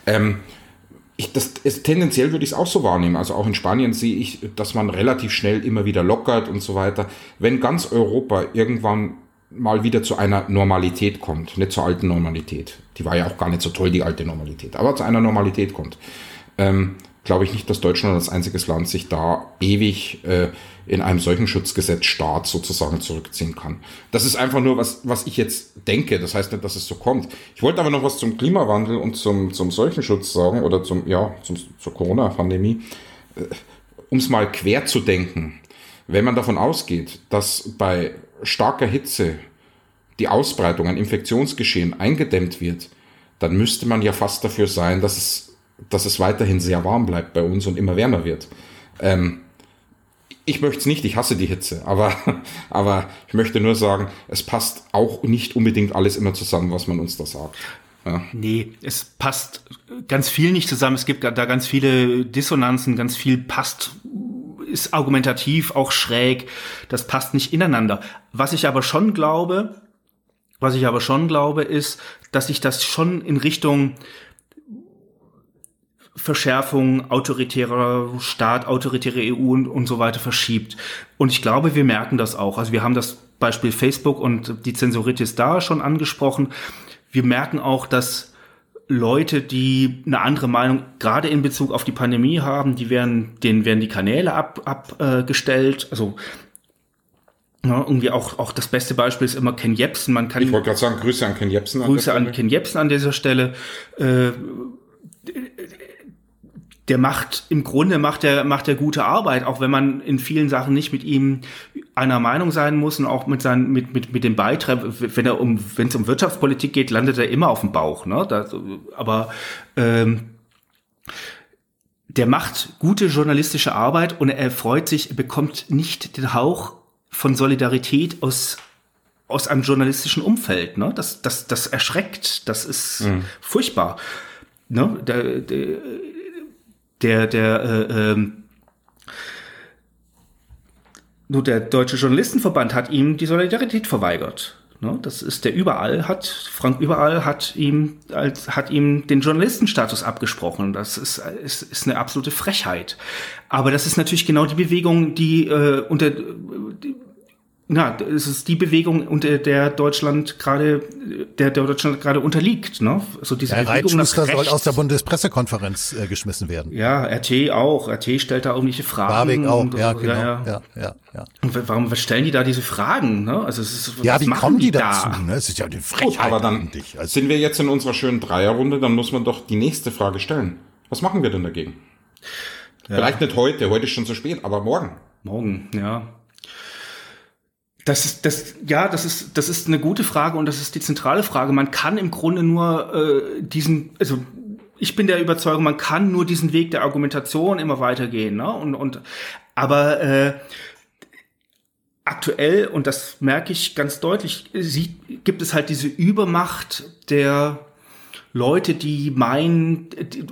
Tendenziell würde ich es auch so wahrnehmen. Also auch in Spanien sehe ich, dass man relativ schnell immer wieder lockert und so weiter. Wenn ganz Europa irgendwann mal wieder zu einer Normalität kommt, nicht zur alten Normalität, die war ja auch gar nicht so toll, die alte Normalität, aber zu einer Normalität kommt, glaube ich nicht, dass Deutschland als einziges Land sich da ewig in einem solchen Schutzgesetzstaat sozusagen zurückziehen kann. Das ist einfach nur was ich jetzt denke. Das heißt nicht, dass es so kommt. Ich wollte aber noch was zum Klimawandel und zum Seuchenschutz sagen oder zur Corona-Pandemie. Um es mal quer zu denken. Wenn man davon ausgeht, dass bei starker Hitze die Ausbreitung, ein Infektionsgeschehen eingedämmt wird, dann müsste man ja fast dafür sein, dass es weiterhin sehr warm bleibt bei uns und immer wärmer wird. Ich möchte es nicht, ich hasse die Hitze, aber ich möchte nur sagen, es passt auch nicht unbedingt alles immer zusammen, was man uns da sagt. Ja. Nee, es passt ganz viel nicht zusammen. Es gibt da ganz viele Dissonanzen, ganz viel ist argumentativ auch schräg. Das passt nicht ineinander. Was ich aber schon glaube, ist, dass sich das schon in Richtung Verschärfung, autoritärer Staat, autoritäre EU und so weiter verschiebt. Und ich glaube, wir merken das auch. Also wir haben das Beispiel Facebook und die Zensuritis da schon angesprochen. Wir merken auch, dass Leute, die eine andere Meinung gerade in Bezug auf die Pandemie haben, denen werden die Kanäle abgestellt. Also ja, irgendwie auch das beste Beispiel ist immer Ken Jebsen. Ich wollte gerade sagen, Grüße an Ken Jebsen. Grüße an Ken Jebsen an dieser Stelle. Im Grunde macht er gute Arbeit, auch wenn man in vielen Sachen nicht mit ihm einer Meinung sein muss und auch mit dem Beitrag, wenn es um Wirtschaftspolitik geht, landet er immer auf dem Bauch, ne? Der macht gute journalistische Arbeit und er bekommt nicht den Hauch von Solidarität aus einem journalistischen Umfeld, ne? Das erschreckt, das ist furchtbar, ne? Nur der Deutsche Journalistenverband hat ihm die Solidarität verweigert. Ne, das ist Frank Überall hat ihm den Journalistenstatus abgesprochen. Das ist eine absolute Frechheit. Aber das ist natürlich genau die Bewegung, es ist die Bewegung, unter der Deutschland gerade unterliegt, ne? Also diese Herr Bewegung nach Reitschuster soll rechts. aus der Bundespressekonferenz geschmissen werden. Ja, RT auch. RT stellt da irgendwelche Fragen. Warwick auch, und, ja, genau. Ja. Und warum stellen die da diese Fragen, ne? Also Ja, wie kommen die dazu? da? Ne? Es ist ja eine Frechheit. Gut, aber dann eigentlich. Also, sind wir jetzt in unserer schönen Dreierrunde, dann muss man doch die nächste Frage stellen. Was machen wir denn dagegen? Ja. Vielleicht nicht heute ist schon zu spät, aber morgen. Morgen, ja. Das ist eine gute Frage und das ist die zentrale Frage. Man kann im Grunde nur ich bin der Überzeugung, man kann nur diesen Weg der Argumentation immer weitergehen, ne? Aber aktuell, und das merke ich ganz deutlich, gibt es halt diese Übermacht der Leute, die meinen,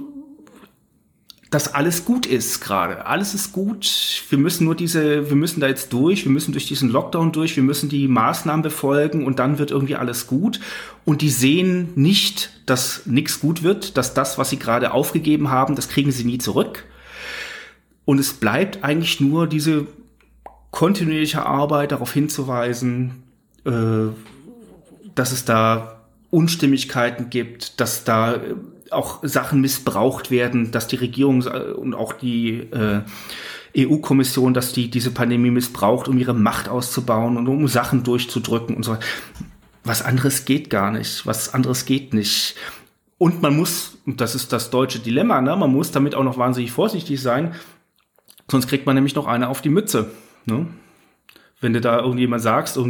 dass alles gut ist gerade. Alles ist gut. Wir müssen da jetzt durch. Wir müssen durch diesen Lockdown durch. Wir müssen die Maßnahmen befolgen und dann wird irgendwie alles gut. Und die sehen nicht, dass nichts gut wird, dass das, was sie gerade aufgegeben haben, das kriegen sie nie zurück. Und es bleibt eigentlich nur diese kontinuierliche Arbeit, darauf hinzuweisen, dass es da Unstimmigkeiten gibt, dass da auch Sachen missbraucht werden, dass die Regierung und auch die EU-Kommission, dass diese Pandemie missbraucht, um ihre Macht auszubauen und um Sachen durchzudrücken und so. Was anderes geht gar nicht. Was anderes geht nicht. Und man muss, und das ist das deutsche Dilemma, ne, man muss damit auch noch wahnsinnig vorsichtig sein, sonst kriegt man nämlich noch eine auf die Mütze. Ne? Wenn du da irgendjemand sagst,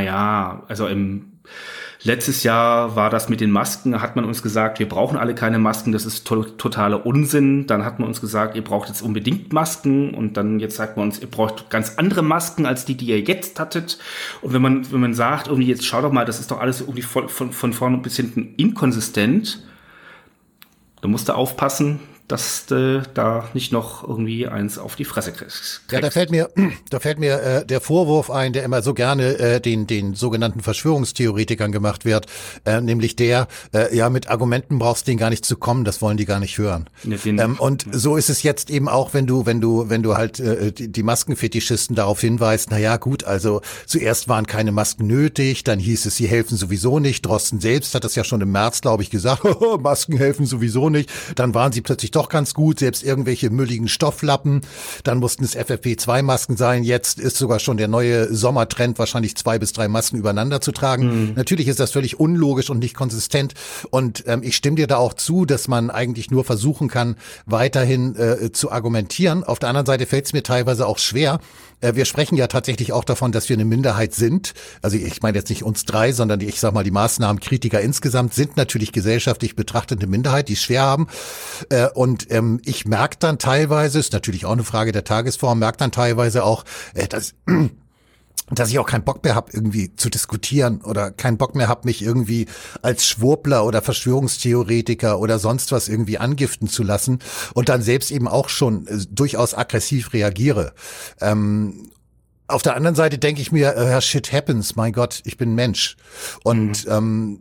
letztes Jahr war das mit den Masken, hat man uns gesagt, wir brauchen alle keine Masken, das ist totaler Unsinn. Dann hat man uns gesagt, ihr braucht jetzt unbedingt Masken und dann jetzt sagt man uns, ihr braucht ganz andere Masken als die ihr jetzt hattet. Und wenn man sagt, irgendwie jetzt schau doch mal, das ist doch alles irgendwie von vorne bis hinten inkonsistent, dann musst du aufpassen, dass du da nicht noch irgendwie eins auf die Fresse kriegst. Ja, da fällt mir der Vorwurf ein, der immer so gerne den sogenannten Verschwörungstheoretikern gemacht wird, nämlich mit Argumenten brauchst du denen gar nicht zu kommen, das wollen die gar nicht hören. So ist es jetzt eben auch, wenn du halt die Maskenfetischisten darauf hinweist, naja gut, also zuerst waren keine Masken nötig, dann hieß es, sie helfen sowieso nicht. Drosten selbst hat das ja schon im März, glaube ich, gesagt, Masken helfen sowieso nicht. Dann waren sie plötzlich doch ganz gut, selbst irgendwelche mülligen Stofflappen. Dann mussten es FFP2-Masken sein. Jetzt ist sogar schon der neue Sommertrend, wahrscheinlich 2 bis 3 Masken übereinander zu tragen. Natürlich ist das völlig unlogisch und nicht konsistent. Und ich stimme dir da auch zu, dass man eigentlich nur versuchen kann, weiterhin zu argumentieren. Auf der anderen Seite fällt es mir teilweise auch schwer. Wir sprechen ja tatsächlich auch davon, dass wir eine Minderheit sind. Also ich meine jetzt nicht uns drei, sondern die Maßnahmenkritiker insgesamt sind natürlich gesellschaftlich betrachtet eine Minderheit, die es schwer haben. Und ich merke dann teilweise, ist natürlich auch eine Frage der Tagesform, merke dann teilweise auch, dass ich auch keinen Bock mehr habe, irgendwie zu diskutieren oder keinen Bock mehr habe, mich irgendwie als Schwurbler oder Verschwörungstheoretiker oder sonst was irgendwie angiften zu lassen und dann selbst eben auch schon durchaus aggressiv reagiere. Auf der anderen Seite denke ich mir, shit happens, mein Gott, ich bin Mensch. Und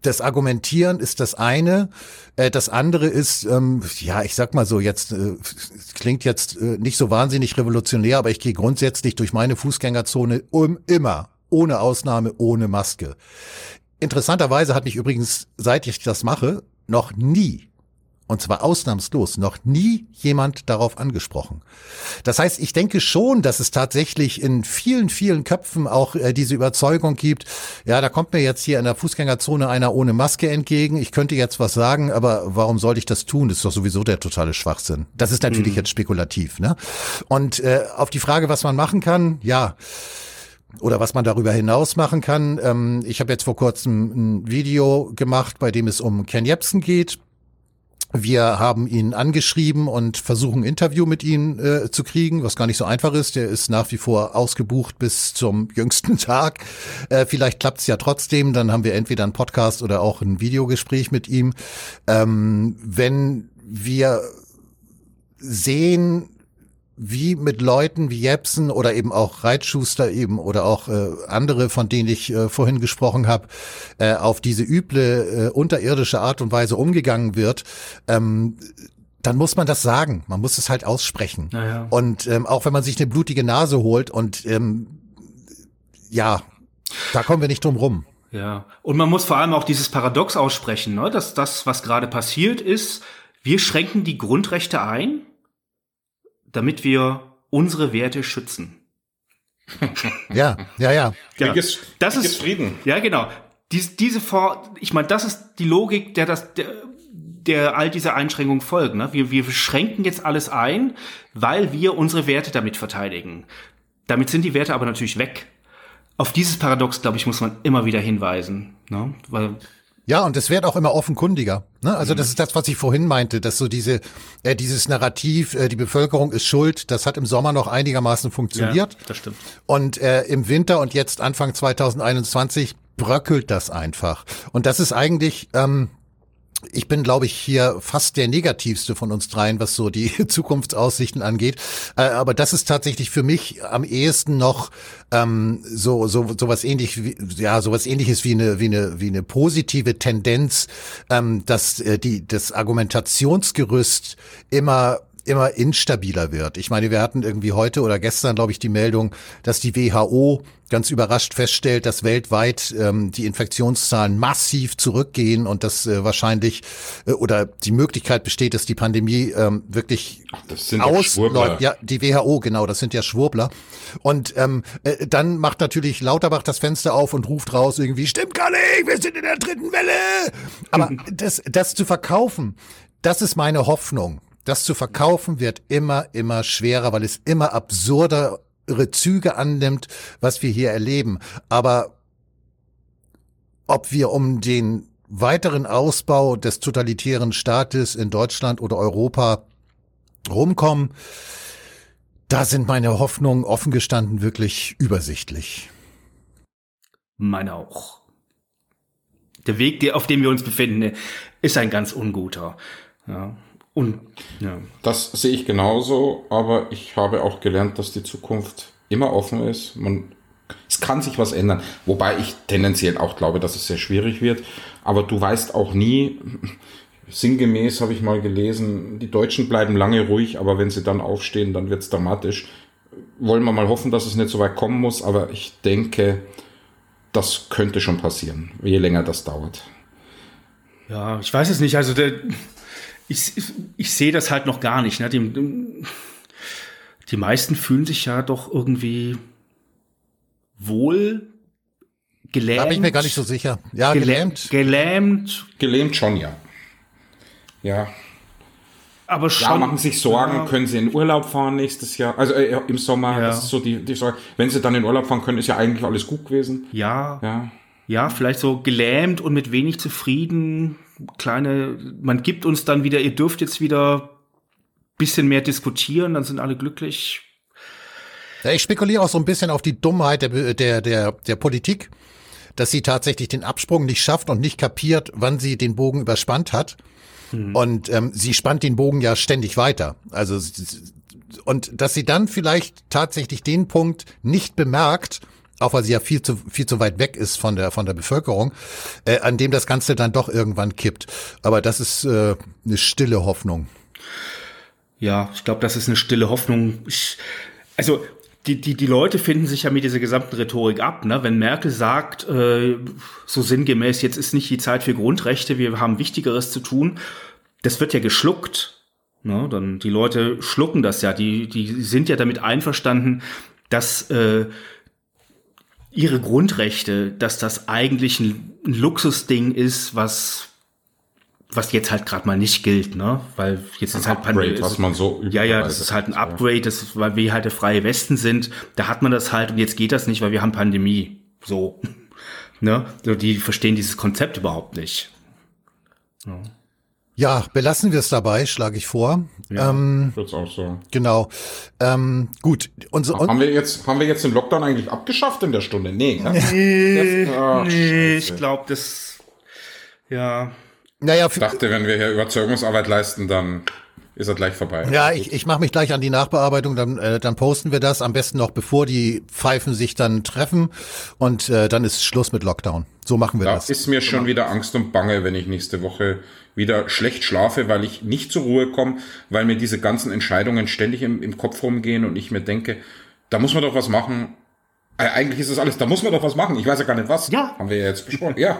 das Argumentieren ist das eine. Das andere ist, ich sag mal so, jetzt klingt jetzt nicht so wahnsinnig revolutionär, aber ich gehe grundsätzlich durch meine Fußgängerzone immer, ohne Ausnahme, ohne Maske. Interessanterweise hat mich übrigens, seit ich das mache, noch nie, und zwar ausnahmslos, noch nie jemand darauf angesprochen. Das heißt, ich denke schon, dass es tatsächlich in vielen, vielen Köpfen auch diese Überzeugung gibt, ja, da kommt mir jetzt hier in der Fußgängerzone einer ohne Maske entgegen, ich könnte jetzt was sagen, aber warum sollte ich das tun? Das ist doch sowieso der totale Schwachsinn. Das ist natürlich jetzt spekulativ, ne? Und auf die Frage, was man machen kann, ja, oder was man darüber hinaus machen kann. Ich habe jetzt vor kurzem ein Video gemacht, bei dem es um Ken Jebsen geht. Wir haben ihn angeschrieben und versuchen, ein Interview mit ihm zu kriegen, was gar nicht so einfach ist. Der ist nach wie vor ausgebucht bis zum jüngsten Tag. Vielleicht klappt's ja trotzdem. Dann haben wir entweder einen Podcast oder auch ein Videogespräch mit ihm. Wenn wir sehen, wie mit Leuten wie Jebsen oder eben auch Reitschuster eben oder auch andere, von denen ich vorhin gesprochen habe, auf diese üble, unterirdische Art und Weise umgegangen wird, dann muss man das sagen. Man muss es halt aussprechen. Ja. Und auch wenn man sich eine blutige Nase holt und da kommen wir nicht drum rum. Ja, und man muss vor allem auch dieses Paradox aussprechen, ne? Dass das, was gerade passiert ist, wir schränken die Grundrechte ein, damit wir unsere Werte schützen. Ja. Das ist Frieden. Ja, genau. Ich meine, das ist die Logik, der all diese Einschränkungen folgt. Ne? Wir schränken jetzt alles ein, weil wir unsere Werte damit verteidigen. Damit sind die Werte aber natürlich weg. Auf dieses Paradox, glaube ich, muss man immer wieder hinweisen. Ne? Ja, und es wird auch immer offenkundiger. Ne? Also das ist das, was ich vorhin meinte, dass so dieses Narrativ, die Bevölkerung ist schuld, das hat im Sommer noch einigermaßen funktioniert. Ja, das stimmt. Und im Winter und jetzt Anfang 2021 bröckelt das einfach. Und das ist eigentlich, ich bin, glaube ich, hier fast der negativste von uns dreien, was so die Zukunftsaussichten angeht. Aber das ist tatsächlich für mich am ehesten noch sowas Ähnliches wie eine positive Tendenz, dass das Argumentationsgerüst immer instabiler wird. Ich meine, wir hatten irgendwie heute oder gestern, glaube ich, die Meldung, dass die WHO ganz überrascht feststellt, dass weltweit die Infektionszahlen massiv zurückgehen und dass wahrscheinlich oder die Möglichkeit besteht, dass die Pandemie wirklich ausläuft. Ja, die WHO, genau, das sind ja Schwurbler. Und dann macht natürlich Lauterbach das Fenster auf und ruft raus irgendwie, stimmt gar nicht, wir sind in der dritten Welle. Aber das zu verkaufen, das ist meine Hoffnung. Das zu verkaufen wird immer schwerer, weil es immer absurdere Züge annimmt, was wir hier erleben. Aber ob wir um den weiteren Ausbau des totalitären Staates in Deutschland oder Europa rumkommen, da sind meine Hoffnungen offen gestanden wirklich übersichtlich. Meine auch. Der Weg, auf dem wir uns befinden, ist ein ganz unguter. Ja. Das sehe ich genauso, aber ich habe auch gelernt, dass die Zukunft immer offen ist. Es kann sich was ändern, wobei ich tendenziell auch glaube, dass es sehr schwierig wird. Aber du weißt auch nie, sinngemäß habe ich mal gelesen, die Deutschen bleiben lange ruhig, aber wenn sie dann aufstehen, dann wird es dramatisch. Wollen wir mal hoffen, dass es nicht so weit kommen muss, aber ich denke, das könnte schon passieren, je länger das dauert. Ja, ich weiß es nicht, also ich sehe das halt noch gar nicht. Ne? Die meisten fühlen sich ja doch irgendwie wohl gelähmt. Da bin ich mir gar nicht so sicher. Ja, gelähmt. Gelähmt schon, ja. Ja. Aber schon. Ja, machen sich Sorgen, können sie in Urlaub fahren nächstes Jahr. Also im Sommer, ja. Das ist so die Sorge. Wenn sie dann in Urlaub fahren können, ist ja eigentlich alles gut gewesen. Ja, vielleicht so gelähmt und mit wenig zufrieden. Man gibt uns dann wieder, ihr dürft jetzt wieder ein bisschen mehr diskutieren, dann sind alle glücklich. Ja, ich spekuliere auch so ein bisschen auf die Dummheit der Politik, dass sie tatsächlich den Absprung nicht schafft und nicht kapiert, wann sie den Bogen überspannt hat. Und sie spannt den Bogen ja ständig weiter. Und dass sie dann vielleicht tatsächlich den Punkt nicht bemerkt, auch weil sie ja viel zu weit weg ist von der Bevölkerung, an dem das Ganze dann doch irgendwann kippt. Aber das ist eine stille Hoffnung. Ja, ich glaube, das ist eine stille Hoffnung. Also die Leute finden sich ja mit dieser gesamten Rhetorik ab, ne? Wenn Merkel sagt, so sinngemäß, jetzt ist nicht die Zeit für Grundrechte, wir haben Wichtigeres zu tun, das wird ja geschluckt. Ne? Dann die Leute schlucken das ja, die sind ja damit einverstanden, dass ihre Grundrechte, dass das eigentlich ein Luxusding ist, was jetzt halt gerade mal nicht gilt, ne? Weil jetzt ist halt Upgrade, was man so das ist halt ein Upgrade, das ist, weil wir halt der freie Westen sind, da hat man das halt und jetzt geht das nicht, weil wir haben Pandemie. So. Ne? So, die verstehen dieses Konzept überhaupt nicht. Ja. Ja, belassen wir es dabei, schlage ich vor. Ja, wird's auch so. Genau. Gut. Haben wir jetzt den Lockdown eigentlich abgeschafft in der Stunde? Nee, ich glaube, das, ja. Naja, Ich dachte, wenn wir hier Überzeugungsarbeit leisten, dann ist er gleich vorbei. Ja, ich mache mich gleich an die Nachbearbeitung, dann posten wir das, am besten noch bevor die Pfeifen sich dann treffen und dann ist Schluss mit Lockdown. So machen wir das. Da ist mir schon wieder Angst und Bange, wenn ich nächste Woche wieder schlecht schlafe, weil ich nicht zur Ruhe komme, weil mir diese ganzen Entscheidungen ständig im Kopf rumgehen und ich mir denke, da muss man doch was machen. Eigentlich ist das alles, da muss man doch was machen. Ich weiß ja gar nicht was. Ja. Haben wir ja jetzt besprochen. Ja.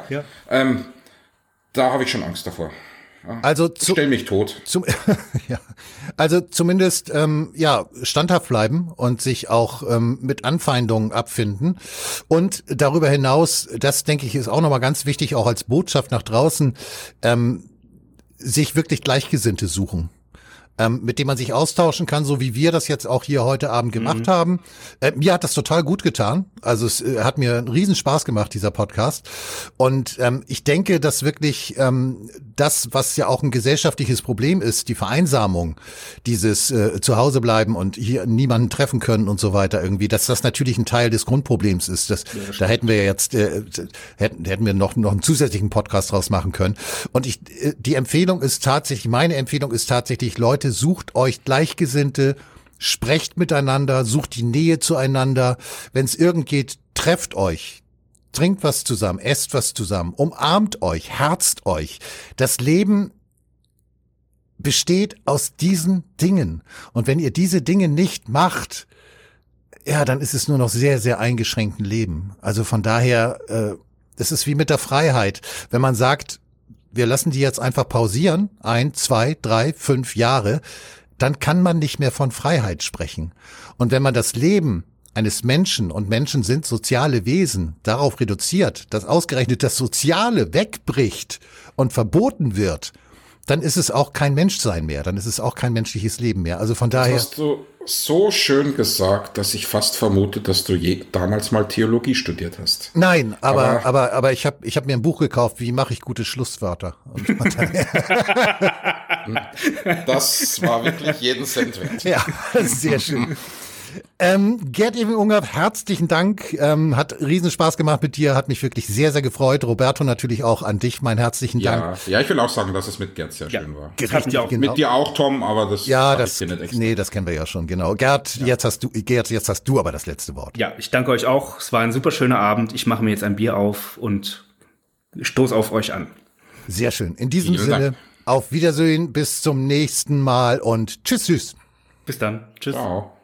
Da habe ich schon Angst davor. Also stell mich tot. Ja. Also zumindest standhaft bleiben und sich auch mit Anfeindungen abfinden. Und darüber hinaus, das denke ich, ist auch nochmal ganz wichtig, auch als Botschaft nach draußen, sich wirklich Gleichgesinnte suchen. Mit dem man sich austauschen kann, so wie wir das jetzt auch hier heute Abend gemacht haben. Mir hat das total gut getan. Also es hat mir einen riesen Spaß gemacht, dieser Podcast. Und ich denke, dass wirklich das, was ja auch ein gesellschaftliches Problem ist, die Vereinsamung, dieses zu Hause bleiben und hier niemanden treffen können und so weiter irgendwie, dass das natürlich ein Teil des Grundproblems ist. Da hätten wir jetzt hätten wir noch einen zusätzlichen Podcast draus machen können. Und meine Empfehlung ist tatsächlich, Leute, sucht euch Gleichgesinnte, sprecht miteinander, sucht die Nähe zueinander. Wenn es irgend geht, trefft euch, trinkt was zusammen, esst was zusammen, umarmt euch, herzt euch. Das Leben besteht aus diesen Dingen. Und wenn ihr diese Dinge nicht macht, ja, dann ist es nur noch sehr, sehr eingeschränkten Leben. Also von daher, es ist wie mit der Freiheit. Wenn man sagt, wir lassen die jetzt einfach pausieren, 1, 2, 3, 5 Jahre, dann kann man nicht mehr von Freiheit sprechen. Und wenn man das Leben eines Menschen, und Menschen sind soziale Wesen, darauf reduziert, dass ausgerechnet das Soziale wegbricht und verboten wird, dann ist es auch kein Menschsein mehr, dann ist es auch kein menschliches Leben mehr. Also von daher. Das hast du so schön gesagt, dass ich fast vermute, dass du damals mal Theologie studiert hast. Nein, aber ich hab mir ein Buch gekauft, wie mache ich gute Schlusswörter. Und das war wirklich jeden Cent wert. Ja, sehr schön. Gerd-Ewing Ungar, herzlichen Dank, hat riesen Spaß gemacht mit dir, hat mich wirklich sehr, sehr gefreut. Roberto, natürlich auch an dich, meinen herzlichen Dank. Ja, ich will auch sagen, dass es mit Gerd sehr schön war. Richtig, genau. Mit dir auch, Tom, aber das das nicht extra. Nee, das kennen wir ja schon, genau. Gerd, jetzt hast du aber das letzte Wort. Ja, ich danke euch auch, es war ein super schöner Abend, ich mache mir jetzt ein Bier auf und stoß auf euch an. Sehr schön, in diesem Sinne, auf Wiedersehen, bis zum nächsten Mal und tschüss. Bis dann, tschüss. Ciao.